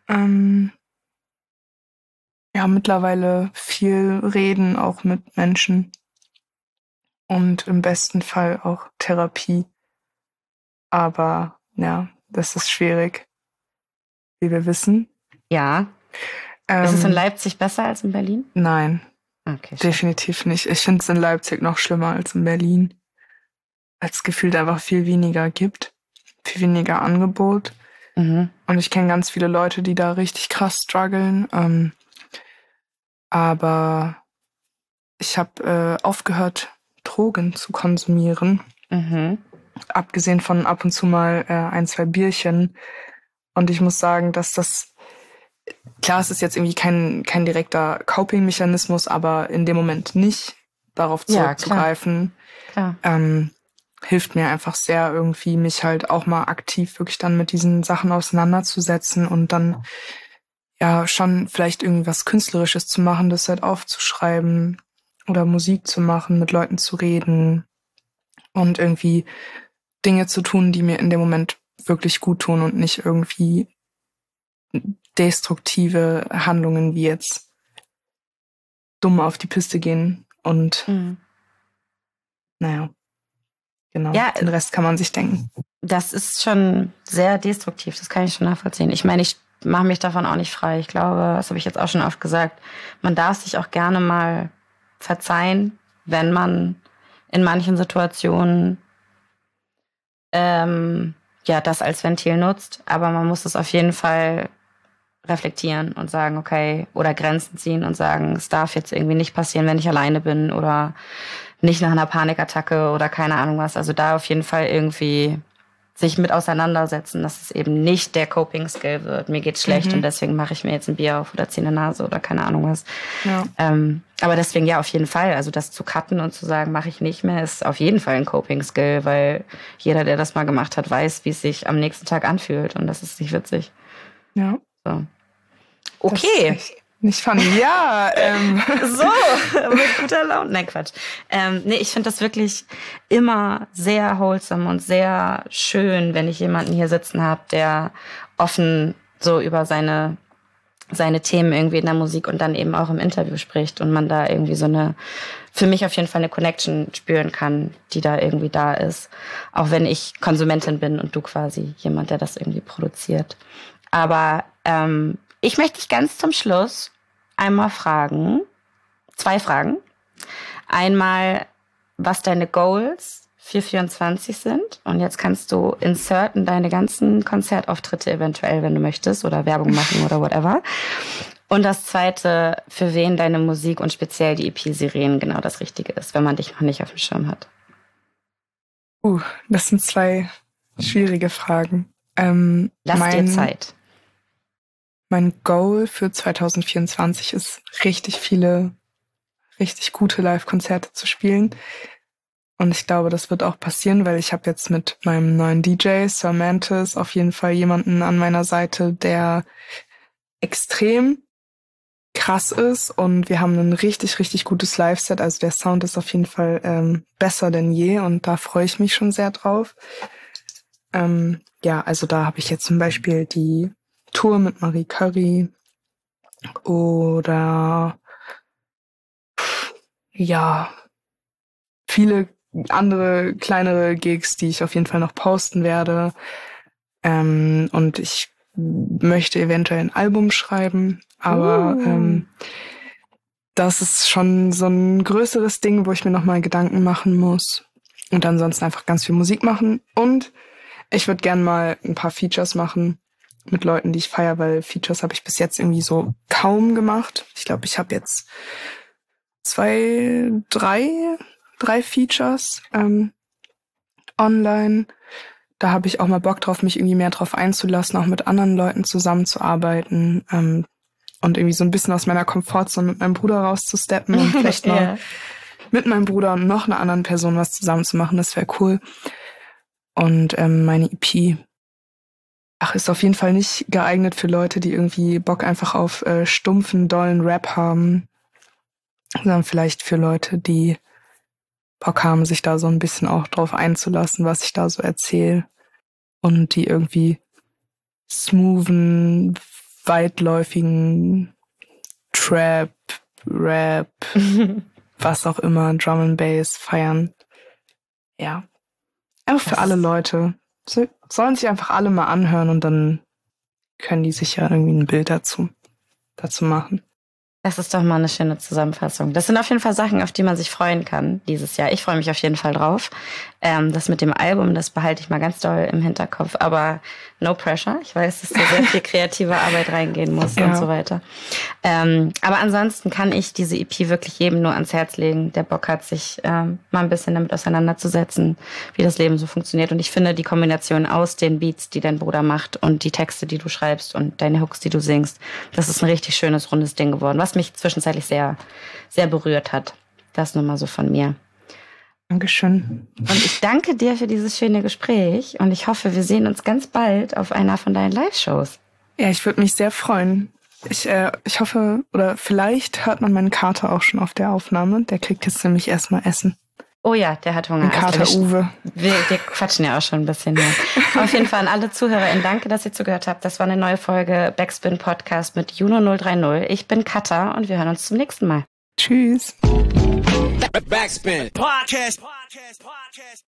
Ja, mittlerweile viel reden, auch mit Menschen und im besten Fall auch Therapie. Aber ja, das ist schwierig, wie wir wissen. Ja. Ist es in Leipzig besser als in Berlin? Nein, Okay, definitiv nicht. Ich finde es in Leipzig noch schlimmer als in Berlin. Weil es gefühlt einfach viel weniger gibt. Viel weniger Angebot. Mhm. Und ich kenne ganz viele Leute, die da richtig krass strugglen. Aber ich habe aufgehört, Drogen zu konsumieren. Mhm. Abgesehen von ab und zu mal 1, 2 Bierchen. Und ich muss sagen, dass das, klar, es ist jetzt irgendwie kein direkter Coping-Mechanismus, aber in dem Moment nicht darauf zurückzugreifen, Klar. hilft mir einfach sehr irgendwie, mich halt auch mal aktiv wirklich dann mit diesen Sachen auseinanderzusetzen und dann ja schon vielleicht irgendwas Künstlerisches zu machen, das halt aufzuschreiben oder Musik zu machen, mit Leuten zu reden und irgendwie Dinge zu tun, die mir in dem Moment wirklich gut tun und nicht irgendwie destruktive Handlungen wie jetzt dumm auf die Piste gehen und naja, genau, Ja, den Rest kann man sich denken. das ist schon sehr destruktiv, das kann ich schon nachvollziehen. Ich meine, ich mache mich davon auch nicht frei. Ich glaube, das habe ich jetzt auch schon oft gesagt, man darf sich auch gerne mal verzeihen, wenn man in manchen Situationen ja das als Ventil nutzt, aber man muss es auf jeden Fall reflektieren und sagen, okay, oder Grenzen ziehen und sagen, es darf jetzt irgendwie nicht passieren, wenn ich alleine bin oder nicht nach einer Panikattacke oder keine Ahnung was. Also da auf jeden Fall irgendwie sich mit auseinandersetzen, dass es eben nicht der Coping-Skill wird. Mir geht's schlecht und deswegen mache ich mir jetzt ein Bier auf oder ziehe eine Nase oder keine Ahnung was. Ja. Aber deswegen ja, auf jeden Fall. Also das zu cutten und zu sagen, mache ich nicht mehr, ist auf jeden Fall ein Coping-Skill, weil jeder, der das mal gemacht hat, weiß, wie es sich am nächsten Tag anfühlt und das ist nicht witzig. Ja. So. Okay. Nicht funny. Ja, So, mit guter Laune. Nein, Quatsch. Nee, ich finde das wirklich immer sehr wholesome und sehr schön, wenn ich jemanden hier sitzen habe, der offen so über seine Themen irgendwie in der Musik und dann eben auch im Interview spricht und man da irgendwie so für mich auf jeden Fall eine Connection spüren kann, die da irgendwie da ist. Auch wenn ich Konsumentin bin und du quasi jemand, der das irgendwie produziert. Aber ich möchte dich ganz zum Schluss einmal fragen, 2 Fragen. Einmal, was deine Goals für 24 sind. Und jetzt kannst du inserten deine ganzen Konzertauftritte eventuell, wenn du möchtest, oder Werbung machen oder whatever. Und das Zweite, für wen deine Musik und speziell die EP Sirenen genau das Richtige ist, wenn man dich noch nicht auf dem Schirm hat. Das sind 2 schwierige Fragen. Lass dir Zeit. Mein Goal für 2024 ist, richtig gute Live-Konzerte zu spielen. Und ich glaube, das wird auch passieren, weil ich habe jetzt mit meinem neuen DJ, Sir Mantis, auf jeden Fall jemanden an meiner Seite, der extrem krass ist. Und wir haben ein richtig, richtig gutes Live-Set. Also der Sound ist auf jeden Fall besser denn je. Und da freue ich mich schon sehr drauf. Ja, also da habe ich jetzt zum Beispiel die Tour mit Marie Curry oder ja, viele andere kleinere Gigs, die ich auf jeden Fall noch posten werde. Und ich möchte eventuell ein Album schreiben, aber das ist schon so ein größeres Ding, wo ich mir nochmal Gedanken machen muss. Und ansonsten einfach ganz viel Musik machen. Und ich würde gern mal ein paar Features machen mit Leuten, die ich feiere, weil Features habe ich bis jetzt irgendwie so kaum gemacht. Ich glaube, ich habe jetzt 3 Features online. Da habe ich auch mal Bock drauf, mich irgendwie mehr drauf einzulassen, auch mit anderen Leuten zusammenzuarbeiten und irgendwie so ein bisschen aus meiner Komfortzone mit meinem Bruder rauszusteppen und vielleicht mal mit meinem Bruder und noch einer anderen Person was zusammen zu machen. Das wäre cool. Und meine EP ist auf jeden Fall nicht geeignet für Leute, die irgendwie Bock einfach auf stumpfen, dollen Rap haben, sondern vielleicht für Leute, die Bock haben, sich da so ein bisschen auch drauf einzulassen, was ich da so erzähle. Und die irgendwie smoothen, weitläufigen Trap, Rap, was auch immer, Drum and Bass feiern. Ja. Einfach für alle Leute. Sollen sich einfach alle mal anhören und dann können die sich ja irgendwie ein Bild dazu machen. Das ist doch mal eine schöne Zusammenfassung. Das sind auf jeden Fall Sachen, auf die man sich freuen kann dieses Jahr. Ich freue mich auf jeden Fall drauf. Das mit dem Album, das behalte ich mal ganz doll im Hinterkopf. Aber no pressure. Ich weiß, dass da sehr viel kreative Arbeit reingehen muss und so weiter. Aber ansonsten kann ich diese EP wirklich jedem nur ans Herz legen, der Bock hat, sich mal ein bisschen damit auseinanderzusetzen, wie das Leben so funktioniert. Und ich finde die Kombination aus den Beats, die dein Bruder macht und die Texte, die du schreibst und deine Hooks, die du singst, das ist ein richtig schönes, rundes Ding geworden, was mich zwischenzeitlich sehr, sehr berührt hat. Das nur mal so von mir. Dankeschön. Und ich danke dir für dieses schöne Gespräch und ich hoffe, wir sehen uns ganz bald auf einer von deinen Live-Shows. Ja, ich würde mich sehr freuen. Ich hoffe, oder vielleicht hört man meinen Kater auch schon auf der Aufnahme. Der kriegt jetzt nämlich erstmal Essen. Oh ja, der hat Hunger. Den Kater Uwe. Wir quatschen ja auch schon ein bisschen mehr. Auf jeden Fall an alle ZuhörerInnen, danke, dass ihr zugehört habt. Das war eine neue Folge Backspin Podcast mit Juno 030. Ich bin Katha und wir hören uns zum nächsten Mal. Tschüss. Backspin Podcast.